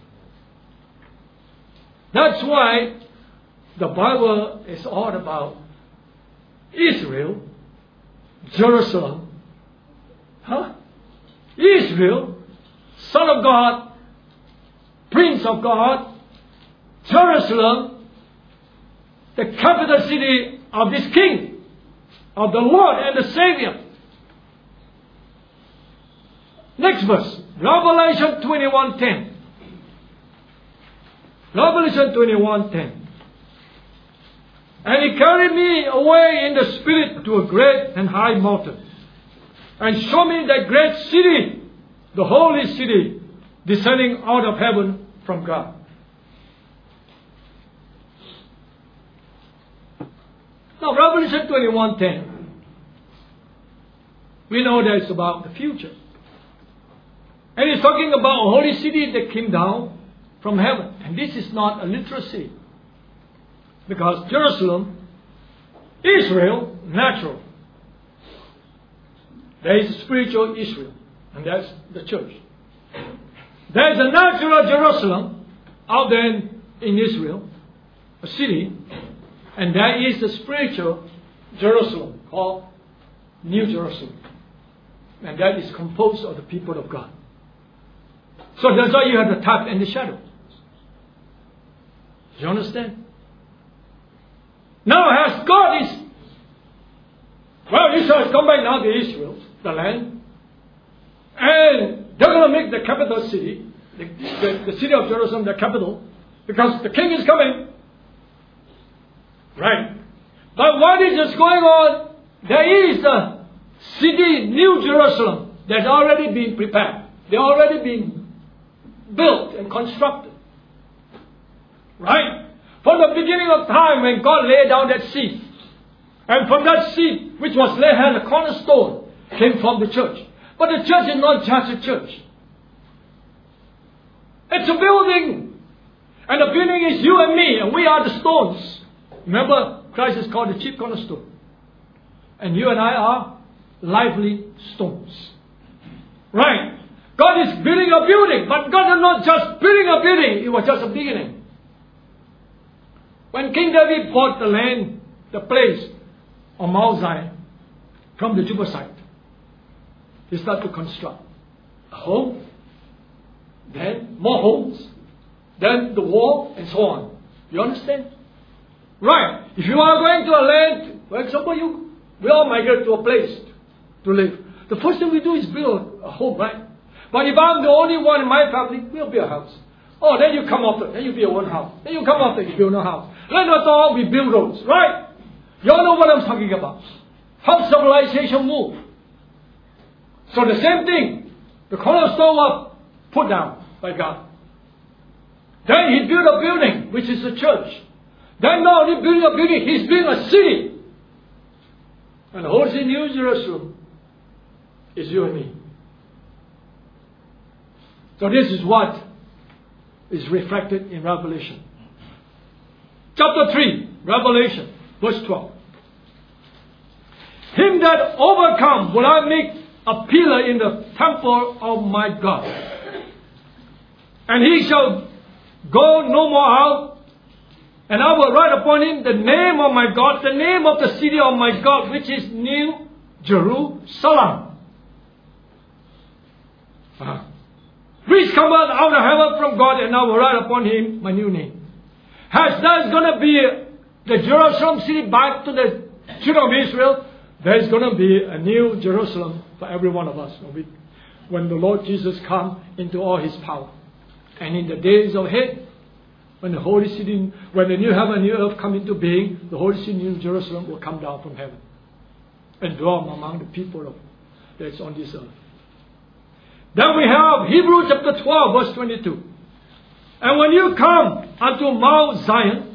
[SPEAKER 1] That's why the Bible is all about Israel, Jerusalem. Huh? Israel, Son of God, Prince of God, Jerusalem, the capital city of this King, of the Lord and the Savior. Next verse, Revelation 21:10. Revelation 21:10. And he carried me away in the spirit to a great and high mountain, and showed me that great city, the holy city, descending out of heaven from God. Now, Revelation 21:10, we know that it's about the future. And he's talking about a holy city that came down from heaven. And this is not a literal city. Because Jerusalem, Israel, natural. There is a spiritual Israel. And that's the church. There is a natural Jerusalem out there in Israel, a city. And there is a spiritual Jerusalem called New Jerusalem. And that is composed of the people of God. So that's why you have the type and the shadow. You understand? Now as God is, Israel has come back now to Israel, the land. And they're going to make the capital city, the city of Jerusalem, the capital, because the king is coming. Right. But what is just going on? There is a city, New Jerusalem, that's already been prepared. They're already been built and constructed. Right? From the beginning of time when God laid down that seed. And from that seed, which was laid as a cornerstone, came from the church. But the church is not just a church. It's a building. And the building is you and me, and we are the stones. Remember, Christ is called the chief cornerstone. And you and I are lively stones. Right. God is building a building, but God is not just building a building. It was just a beginning. When King David bought the land, the place on Mount Zion from the Jebusite, he started to construct a home, then more homes, then the wall, and so on. You understand? Right. If you are going to a land, for example, we all migrate to a place to live. The first thing we do is build a home, right? But if I'm the only one in my family, we'll build a house. Oh, then you come after, then you build one house. Then you come after, you build no house. Then that's all, we build roads, right? You all know what I'm talking about. How civilization moves. So the same thing, the cornerstone was put down by God. Then he built a building, which is the church. Then now he's building a building, he's building a city. And the whole city, New Jerusalem, is you and me. So this is what is reflected in Revelation. Chapter 3, Revelation, verse 12. Him that overcome will I make a pillar in the temple of my God. And he shall go no more out. And I will write upon him the name of my God, the name of the city of my God, which is New Jerusalem. Which cometh out of heaven from God, and I will write upon him my new name. As there's going to be the Jerusalem city back to the children of Israel, there's going to be a new Jerusalem for every one of us when the Lord Jesus comes into all his power. And in the days ahead, when the holy city, when the new heaven and new earth come into being, the holy city, New Jerusalem, will come down from heaven and dwell among the people that's on this earth. Then we have Hebrews chapter 12, verse 22. And when you come unto Mount Zion,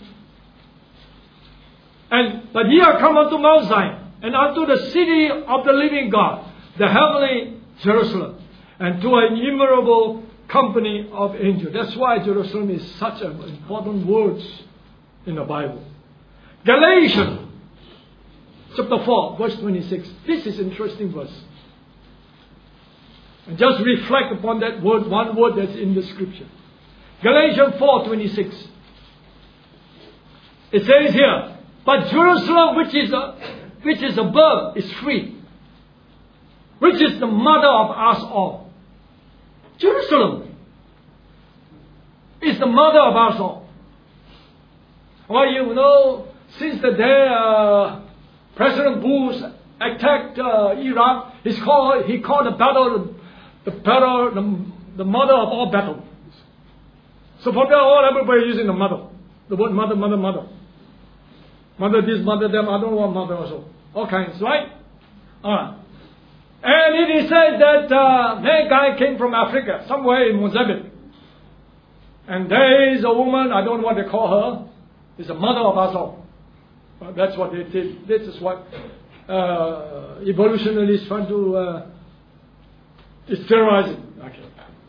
[SPEAKER 1] but ye are come unto Mount Zion, and unto the city of the living God, the heavenly Jerusalem, and to an innumerable company of angels. That's why Jerusalem is such an important word in the Bible. Galatians chapter 4, verse 26. This is an interesting verse. And just reflect upon that word, one word that's in the scripture. Galatians 4:26. It says here, but Jerusalem, which is above, is free, which is the mother of us all. Jerusalem is the mother of us all. Well, you know, since the day President Bush attacked Iraq, he called the battle the mother of all battles. So from there on, everybody using the mother. The word mother, mother, mother. Mother this, mother them, I don't know what mother also. All kinds, right? Alright. And it is said that that guy came from Africa, somewhere in Mozambique. And there is a woman, I don't know what they call her, is the mother of us all. That's what they did. This is what evolutionists trying to it's terrorizing. Okay.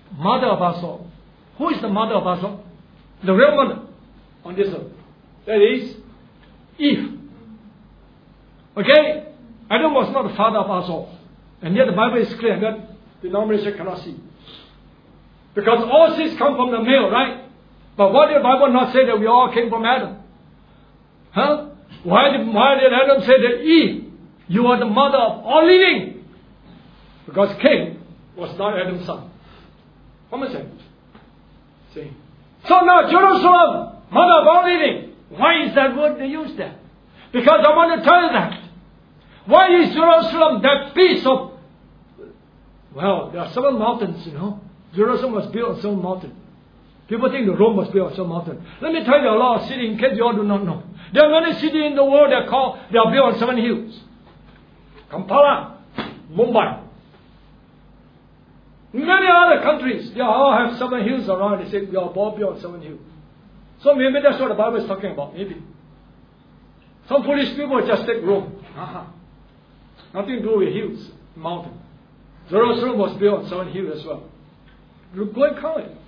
[SPEAKER 1] mother of us all. Who is the mother of us all? The real mother on this earth. That is Eve. Okay? Adam was not the father of us all. And yet the Bible is clear that denomination cannot see. Because all seeds come from the male, right? But why did the Bible not say that we all came from Adam? Huh? Why did Adam say that Eve, you are the mother of all living? Because Cain was not Adam's son. Common sense. See? So now Jerusalem, mother of all living. Why is that word they use there? Because I want to tell you that. Why is Jerusalem that piece of... Well, there are 7 mountains, you know. Jerusalem was built on some mountain. People think the Rome was built on some mountain. Let me tell you a lot of cities in case you all do not know. There are many cities in the world that are built on 7 hills. Kampala, Mumbai. Many other countries, they all have 7 hills around. They say we are all built on 7 hills. So maybe that's what the Bible is talking about. Maybe. Some foolish people just take Rome. Nothing to do with hills, mountain. Jerusalem was built on 7 hills as well. Go and count it.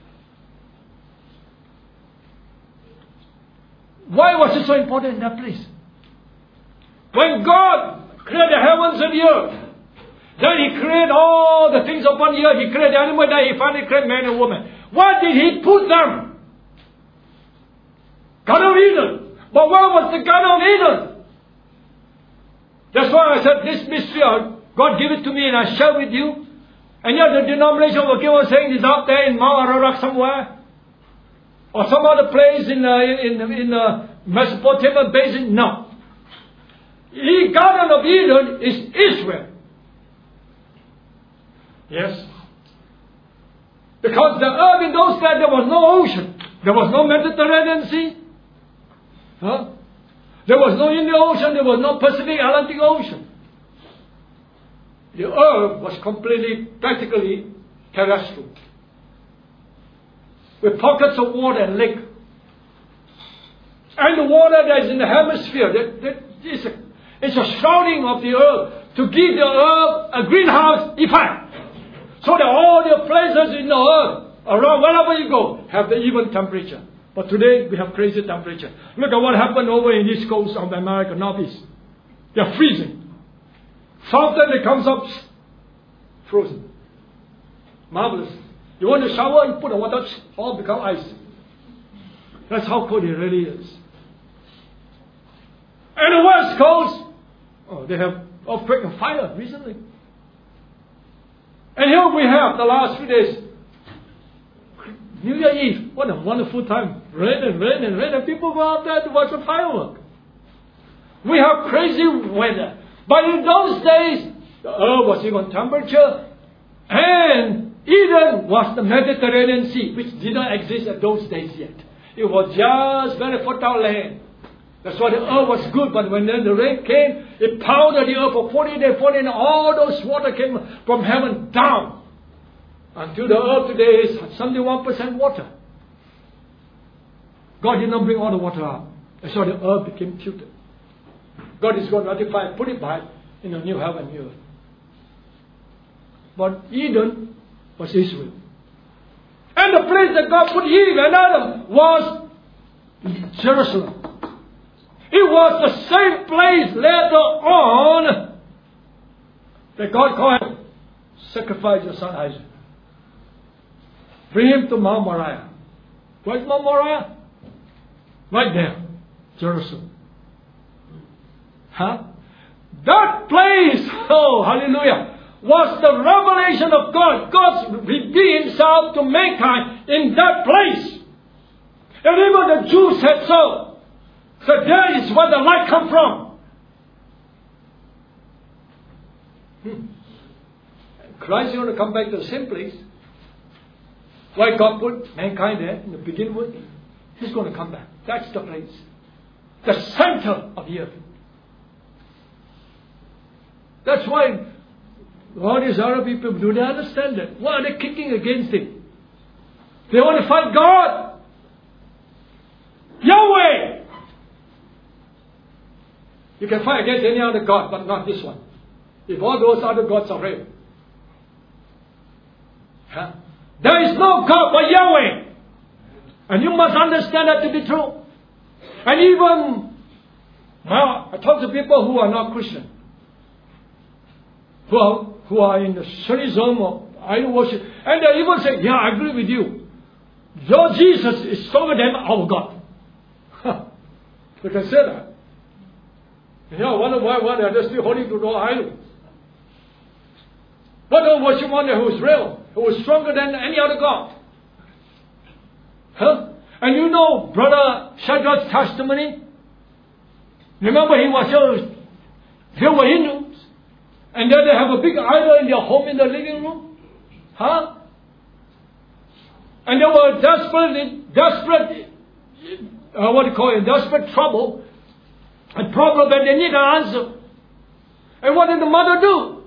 [SPEAKER 1] Why was it so important in that place? When God created the heavens and the earth, then He created all the things upon the earth. He created the animal, then He finally created man and woman. Where did He put them? Garden of Eden. But where was the Garden of Eden? That's why I said this mystery, God gave it to me and I share with you. And yet the denomination will keep on saying it's out there in Mount Ararat somewhere. Or some other place in the Mesopotamian basin. No. The Garden of Eden is Israel. Yes. Because the earth in those days there was no ocean. There was no Mediterranean Sea. Huh? There was no Indian Ocean. There was no Pacific Atlantic Ocean. The earth was practically terrestrial. With pockets of water and lake. And the water that is in the hemisphere, it's a shrouding of the earth to give the earth a greenhouse effect. So that all the places in the earth, around wherever you go, have the even temperature. But today, we have crazy temperature. Look at what happened over in the east coast of America, northeast. They are freezing. Fountain that comes up, frozen. Marvelous. You want to shower, you put the water, all become ice. That's how cold it really is. And the west coast, they have earthquake and fire recently. And here we have the last few days, New Year Eve. What a wonderful time. Rain and rain and rain, and people go out there to watch the firework. We have crazy weather. But in those days, the earth was even temperature, and Eden was the Mediterranean Sea, which did not exist at those days yet. It was just very fertile land. That's why the earth was good, but when then the rain came, it pounded the earth for 40 days, and all those water came from heaven down. Until the earth today is 71% water. God did not bring all the water out. That's why the earth became tilted. God is going to ratify, put it back in the new heaven and earth. But Eden was Israel. And the place that God put Eve and Adam was Jerusalem. It was the same place later on that God called him, sacrifice your son Isaac. Bring him to Mount Moriah. Where's Mount Moriah? Right there, Jerusalem. Huh? That place, oh hallelujah, was the revelation of God. God revealed Himself to mankind in that place. And even the Jews said so. So there is where the light comes from. Christ is going to come back to the same place. Why God put mankind there in the beginning with? He's going to come back. That's the place. The center of the earth. That's why all these Arab people do not understand that. Why are they kicking against Him? They want to fight God. Yahweh! You can fight against any other God, but not this one. If all those other gods are real. Huh? There is no God but Yahweh. And you must understand that to be true. And even, well, I talk to people who are not Christian, who are in the Shaivism or idol worship, and they even say, yeah, I agree with you. Your Jesus is stronger than our God. They can say that. You know, I wonder why they are still holding to no idol. But don't worship one who is real, who is stronger than any other God. Huh? And you know Brother Shadrach's testimony? Remember, he was they were Hindus. And then they have a big idol in their home in the living room. Huh? And they were desperate trouble and problem that they need an answer. And what did the mother do?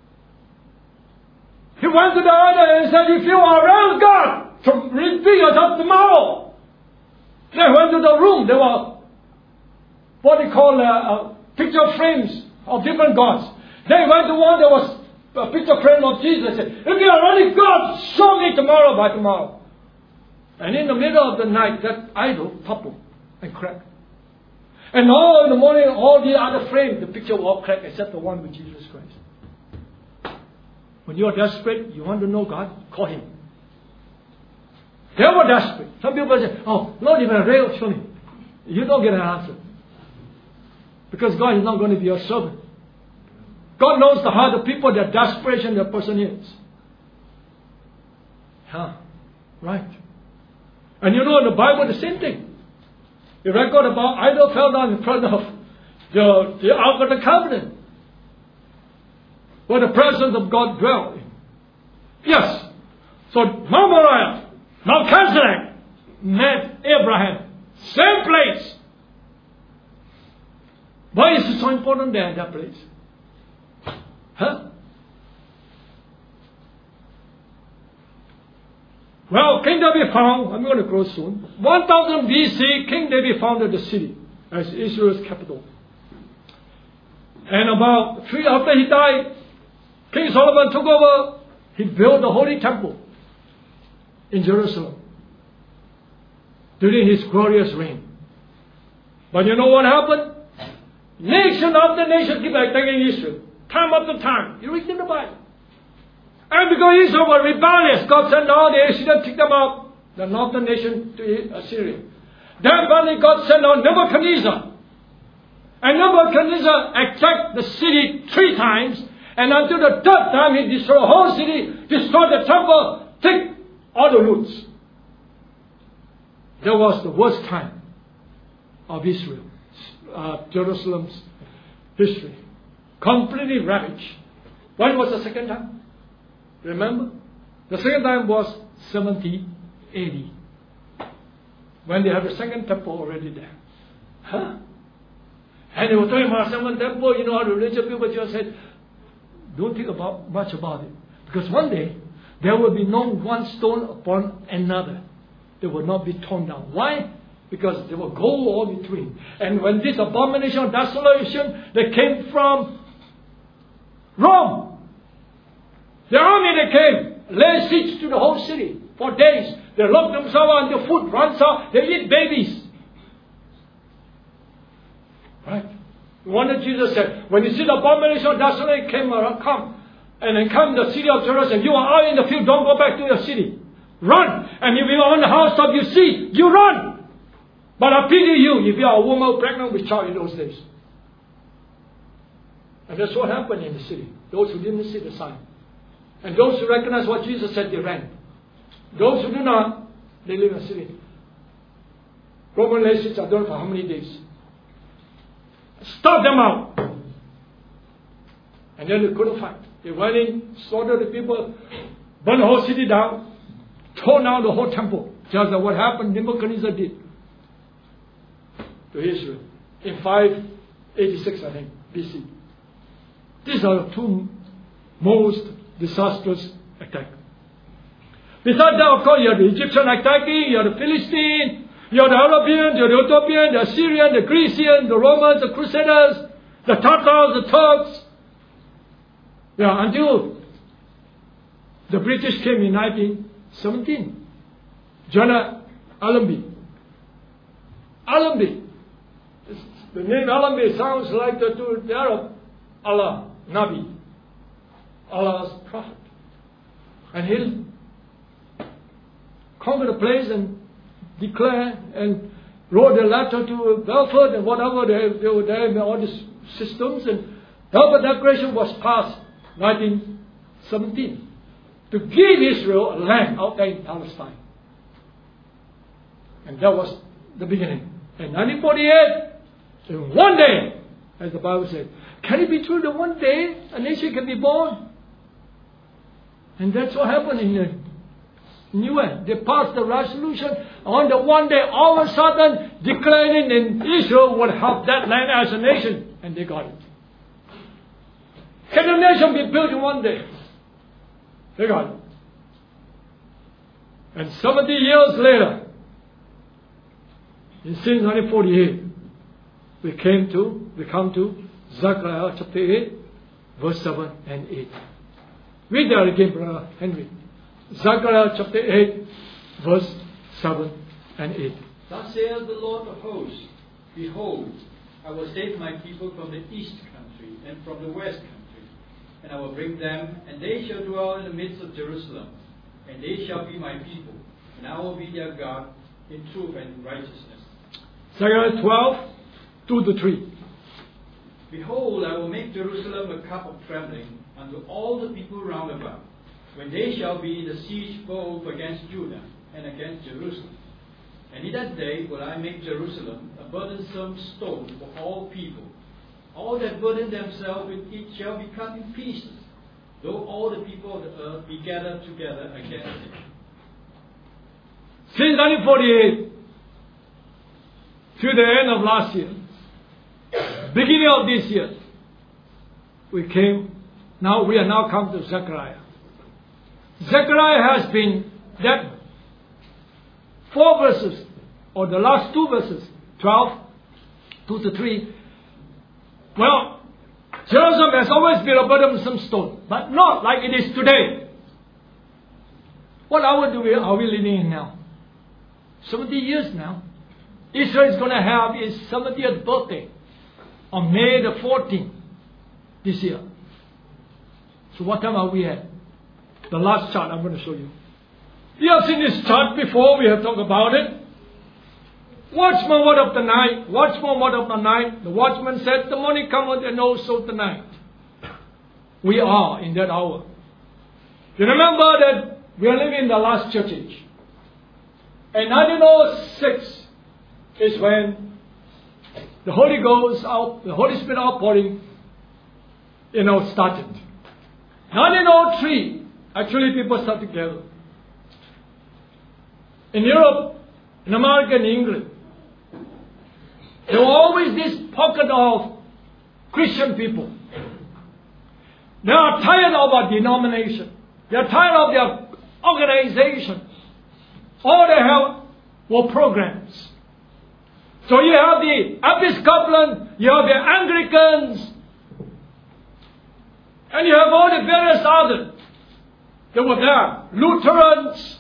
[SPEAKER 1] He went to the idol and said, if you are real God, to reveal yourself tomorrow. They went to the room. There were what they call picture frames of different gods. They went to one, there was a picture frame of Jesus. Said, if you are really God, show me tomorrow by tomorrow. And in the middle of the night, that idol toppled and cracked. And all in the morning, all the other frames, the picture were all cracked except the one with Jesus Christ. When you are desperate, you want to know God, call Him. They were desperate. Some people say, oh, Lord, if I'm real, show me. You don't get an answer. Because God is not going to be your servant. God knows the heart of people, their desperation, their person is. Huh. Right. And you know in the Bible the same thing. The record about idol fell down in front of the Ark of the Covenant, where the presence of God dwelt. Yes. So Mount Moriah, Melchizedek met Abraham. Same place. Why is it so important there in that place? Huh? Well, King David found, I'm going to close soon, 1000 BC, King David founded the city as Israel's capital. And about 3 after he died, King Solomon took over. He built the Holy Temple in Jerusalem during his glorious reign. But you know what happened? Nation after nation keep attacking Israel. Time after time. You read in the Bible. And because Israel were rebellious, God sent all the Assyrians, took them out, the northern nation to Assyria. Then finally God sent out Nebuchadnezzar. And Nebuchadnezzar attacked the city 3 times, and until the 3rd time he destroyed the whole city, destroyed the temple, took all the roots. That was the worst time of Israel, Jerusalem's history. Completely ravaged. When was the second time? Remember? The second time was 70 AD. When they had the second temple already there. Huh? And they were talking about second temple, you know how the religious people just said, don't think much about it. Because one day, there will be no one stone upon another. They will not be torn down. Why? Because there will gold all between. And when this abomination of desolation, they came from Rome. The army that came, laid siege to the whole city for days. They lock themselves on the food runs out, they eat babies. Right? No wonder Jesus said, when you see the abomination of desolation come, and then come to the city of Jerusalem, you are out in the field, don't go back to your city. Run! And if you are on the housetop, you see, you run! But I pity you if you are a woman pregnant with child in those days. And that's what happened in the city. Those who didn't see the sign. And those who recognize what Jesus said, they ran. Those who do not, they live in the city. Roman legions are done for how many days? Stop them out! And then they couldn't fight. They went in, slaughtered the people, burned the whole city down, tore down the whole temple. Just like what happened, Nebuchadnezzar did to Israel in 586, I think, BC. These are the 2 most disastrous attacks. Besides that, of course, you have the Egyptian attacking, you have the Philistine, you have the Arabians, you have the Ethiopian, the Assyrian, the Grecian, the Romans, the Crusaders, the Tatars, the Turks. Yeah, until the British came in 17. Jonah Allenby. Allenby. The name Allenby sounds like the Arab Allah, Nabi, Allah's prophet. And he'll conquer the place and declare and wrote a letter to Belfort and whatever they were there in all these systems. And Belfort Declaration was passed 1917 to give Israel a land out there in Palestine. And that was the beginning. In 1948, in one day, as the Bible said, can it be true that one day a nation can be born? And that's what happened in the UN. They passed the resolution on the one day, all of a sudden, declaring in Israel would have that land as a nation. And they got it. Can a nation be built in one day? They got it. And 70 years later, since 1948, we come to Zechariah chapter 8, verse 7 and 8. Read that again, Brother Henry. Zechariah chapter 8, verse 7 and 8.
[SPEAKER 2] Thus saith the Lord of hosts, Behold, I will save my people from the east country and from the west country, and I will bring them, and they shall dwell in the midst of Jerusalem, and they shall be my people, and I will be their God in truth and righteousness.
[SPEAKER 1] Zechariah 12, 2-3.
[SPEAKER 2] Behold, I will make Jerusalem a cup of trembling unto all the people round about, when they shall be the siege both against Judah and against Jerusalem. And in that day will I make Jerusalem a burdensome stone for all people. All that burden themselves with it shall be cut in pieces, though all the people of the earth be gathered together against it.
[SPEAKER 1] Since 1948, to the end of last year, beginning of this year, we are now come to Zechariah. Zechariah has been that 4 verses, or the last 2 verses, 12, 2-3. Well, Jerusalem has always been a burdensome stone, but not like it is today. What hour are we living in now? 70 years now. Israel is going to have its 70th birthday on May the 14th this year. So what time are we at? The last chart I'm going to show you. You have seen this chart before. We have talked about it. Watchman, word of the night. Watchman, word of the night. The watchman said, the morning cometh and also the night. We are in that hour. You remember that we are living in the last church age. And 1906 is when the Holy Spirit outpouring, started. 1903, actually people started together. In Europe, in America, and England, there were always this pocket of Christian people. They are tired of our denomination. They are tired of their organization. All they have were programs. So you have the Episcopalian, you have the Anglicans, and you have all the various others that were there, Lutherans.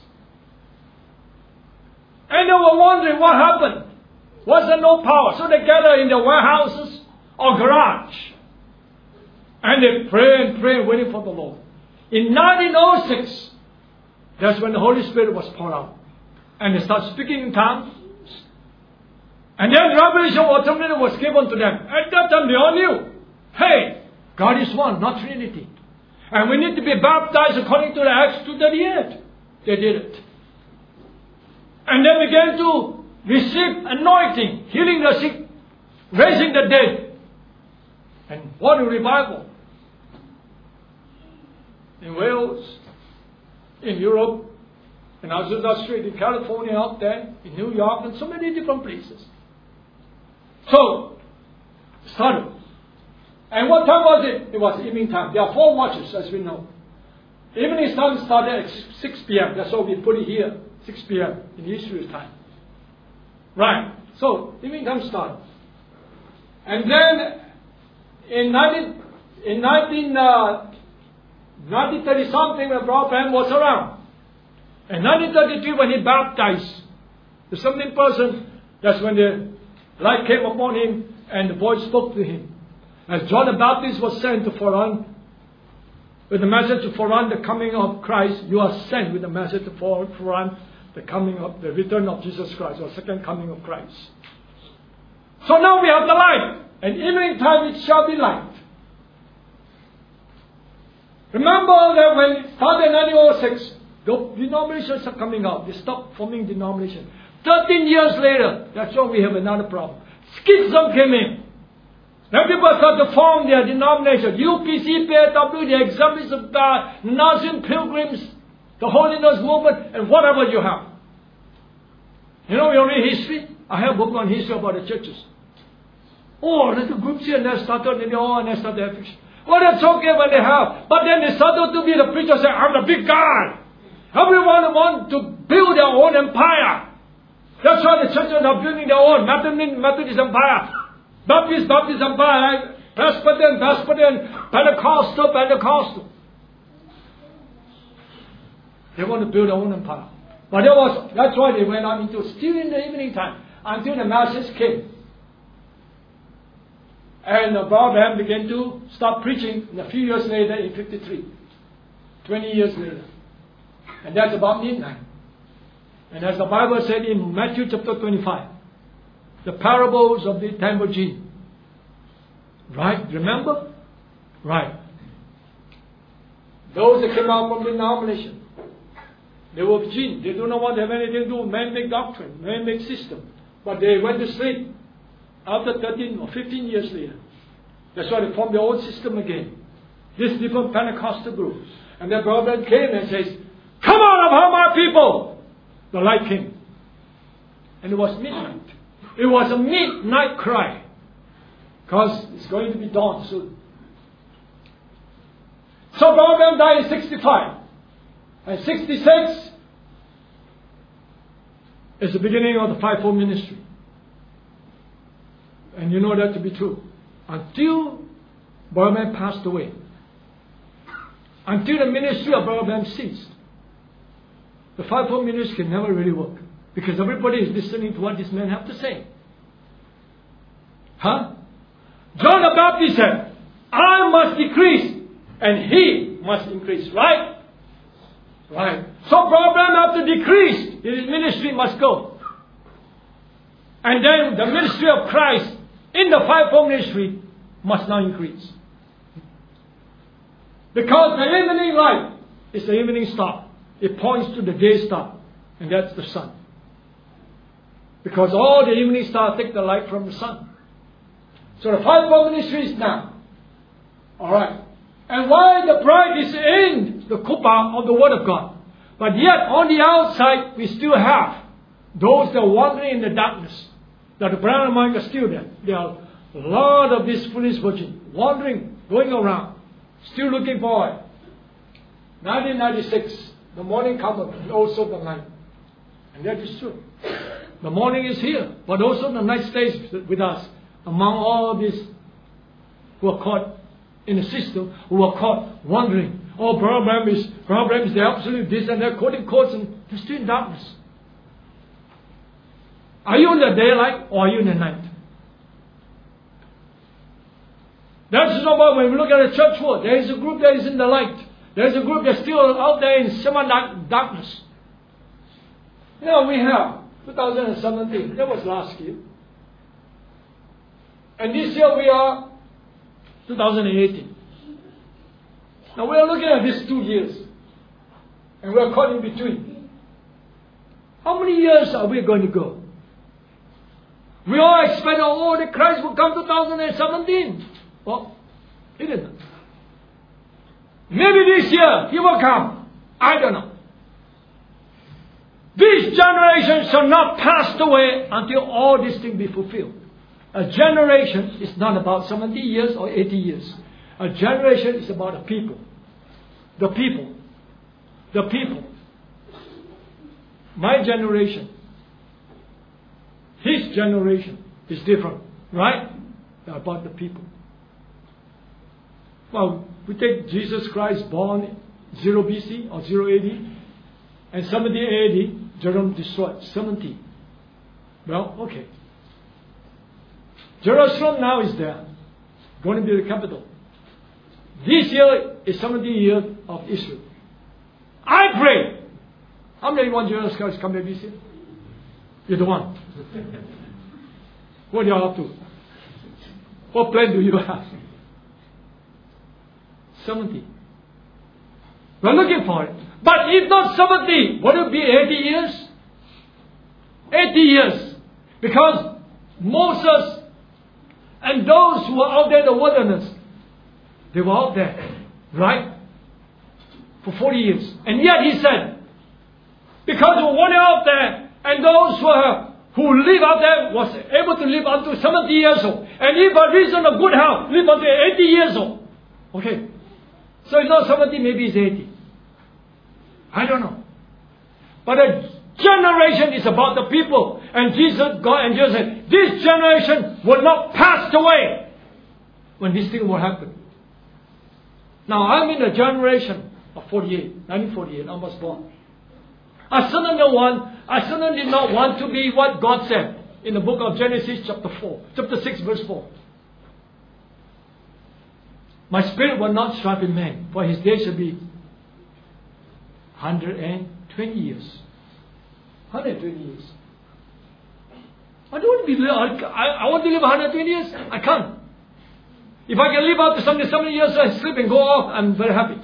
[SPEAKER 1] And they were wondering what happened. Was there no power? So they gather in their warehouses or garage. And they pray and pray, waiting for the Lord. In 1906, that's when the Holy Spirit was poured out. And they start speaking in tongues. And then revelation automatically was given to them. At that time they all knew, hey, God is one, not Trinity. And we need to be baptized according to the Acts 2:38. They did it. And they began to receive anointing, healing the sick, raising the dead. And what a revival. In Wales, in Europe, in Azusa Street, in California, out there, in New York, and so many different places. So, started. And what time was it? It was evening time. There are 4 watches, as we know. Evening time started at 6 p.m. That's why we put it here, 6 p.m. in Israel time. Right. So, evening time started. And then, in 1930 something, when Brother Branham was around, And 1933, when he baptized the 17th person, that's when the light came upon him and the voice spoke to him. As John the Baptist was sent to forerun, with the message to forerun the coming of Christ, you are sent with the message to forerun the coming of the return of Jesus Christ, or second coming of Christ. So now we have the light, and evening time it shall be light. Remember that when started in 1906, the denominations are coming out. They stopped forming denominations. 13 years later, that's when we have another problem. Schism came in. Then people started to form their denominations. UPC, PAW, the Assemblies of God, Nazarene Pilgrims, the Holiness Movement, and whatever you have. You know, you read history. I have a book on history about the churches. Oh, little groups here, and they started, and they started their fiction. Well, that's okay when they have. But then they started to be the preacher say, I'm the big guy. Everyone wants to build their own empire. That's why the churches are building their own. Methodist empire. Baptist empire. Presbyterian, Pentecostal. They want to build their own empire. But that's why they went on into still in the evening time until the masses came. And Abraham began to start preaching a few years later in 53. 20 years later. And that's about midnight. And as the Bible said in Matthew chapter 25, the parables of the ten virgins. Right? Remember? Right. Those that came out from the denomination, they were virgins. They do not want to have anything to do with man-made doctrine, man-made system. But they went to sleep after 13 or 15 years later. That's why they formed their own system again. These different Pentecostal groups. And their brother came and says, come out of my people! The light came. And it was midnight. It was a midnight cry. Because it's going to be dawn soon. So Abraham died in 65. And 66 is the beginning of the fivefold ministry. And you know that to be true. Until Abraham passed away. Until the ministry of Abraham ceased. The fivefold ministry can never really work. Because everybody is listening to what this man have to say. Huh? John the Baptist said, I must decrease and he must increase. Right? Right. So Abraham have to decrease. His ministry must go. And then the ministry of Christ in the fivefold ministry must now increase. Because the evening light is the evening star. It points to the day star. And that's the sun. Because all the evening stars take the light from the sun. So the fivefold ministry is now. Alright. And while the bride is in the kuppah of the Word of God, but yet on the outside we still have those that are wandering in the darkness. That the brown mind are still there. There are a lot of these foolish virgins wandering, going around, still looking for it. 1996, the morning cometh, and also the night. And that is true. The morning is here, but also the night stays with us. Among all these who are caught in the system, who are caught wandering. Oh, Abraham is the absolute this and that, quoting quotes, and they're still in darkness. Are you in the daylight or are you in the night? That's not when we look at the church world. There is a group that is in the light. There is a group that's still out there in semi-darkness. Now we have 2017. That was last year. And this year we are 2018. Now we are looking at these 2 years. And we are caught in between. How many years are we going to go? We all expect, oh, that Christ will come 2017. Well, he didn't. Maybe this year he will come. I don't know. This generation shall not pass away until all these things be fulfilled. A generation is not about 70 years or 80 years. A generation is about a people. The people. The people. My generation. His generation is different. Right? They're about the people. Well, we take Jesus Christ born 0 BC or 0 AD. And 70 AD, Jerusalem destroyed. 70. Well, okay. Jerusalem now is there, going to be the capital. This year is 70 years of Israel. I pray. How many want Jesus Christ come back this year? You're the one. What do you have to? What plan do you have? 70. We're looking for it. But if not 70, would it be 80 years? 80 years. Because Moses and those who were out there in the wilderness, they were out there, right? For 40 years. And yet he said, because we were out there, and those who live out there was able to live unto 70 years old. And if a reason of good health, live unto 80 years old. Okay. So it's not 70, maybe it's 80. I don't know. But a generation is about the people. And Jesus said, this generation will not pass away when this thing will happen. Now, I'm in the generation of 1948. I was born. I certainly did not want to be what God said in the book of Genesis chapter 6 verse 4. My spirit will not strive in man, for his days shall be 120 years. 120 years. I don't want to be. I want to live 120 years. I can't. If I can live up to 70 years, I sleep and go off. I'm very happy.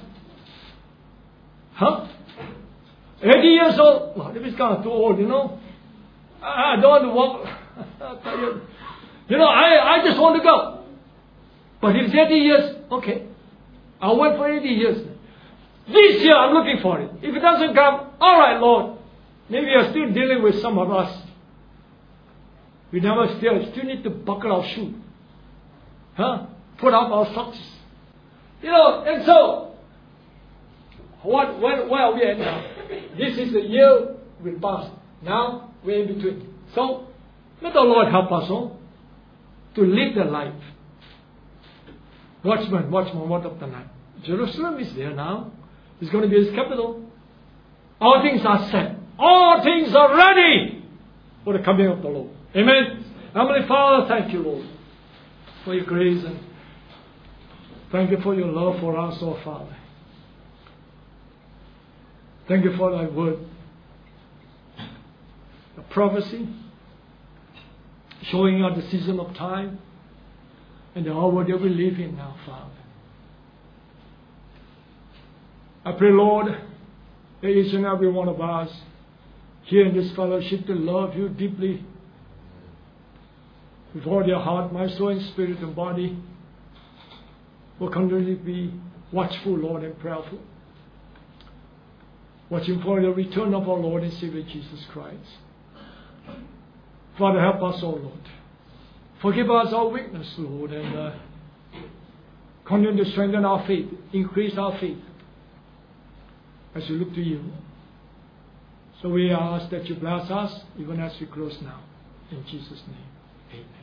[SPEAKER 1] Huh? 80 years old. Well, this is kind of too old, you know. I don't want to walk. You know, I just want to go. But if it's 80 years, okay. I'll wait for 80 years. This year I'm looking for it. If it doesn't come, alright, Lord. Maybe you're still dealing with some of us. We still need to buckle our shoe. Huh? Put up our socks. You know, and so, where are we at now? This is the year we passed. Now, we're in between. So, let the Lord help us all to live the life. Watchman, what of the night? Jerusalem is there now. It's going to be his capital. All things are set. All things are ready for the coming of the Lord. Amen. Heavenly Father, thank you, Lord, for your grace, and thank you for your love for us, oh Father. Thank you for thy word, the prophecy, showing us the season of time and the hour that we live in now, Father. I pray, Lord, that each and every one of us here in this fellowship to love you deeply with all their heart, mind, soul, and spirit and body, will continually be watchful, Lord, and prayerful, watching for the return of our Lord and Savior Jesus Christ. Father, help us, oh Lord. Forgive us our weakness, Lord, and continue to strengthen our faith, increase our faith as we look to you. So we ask that you bless us even as we close now. In Jesus' name, amen.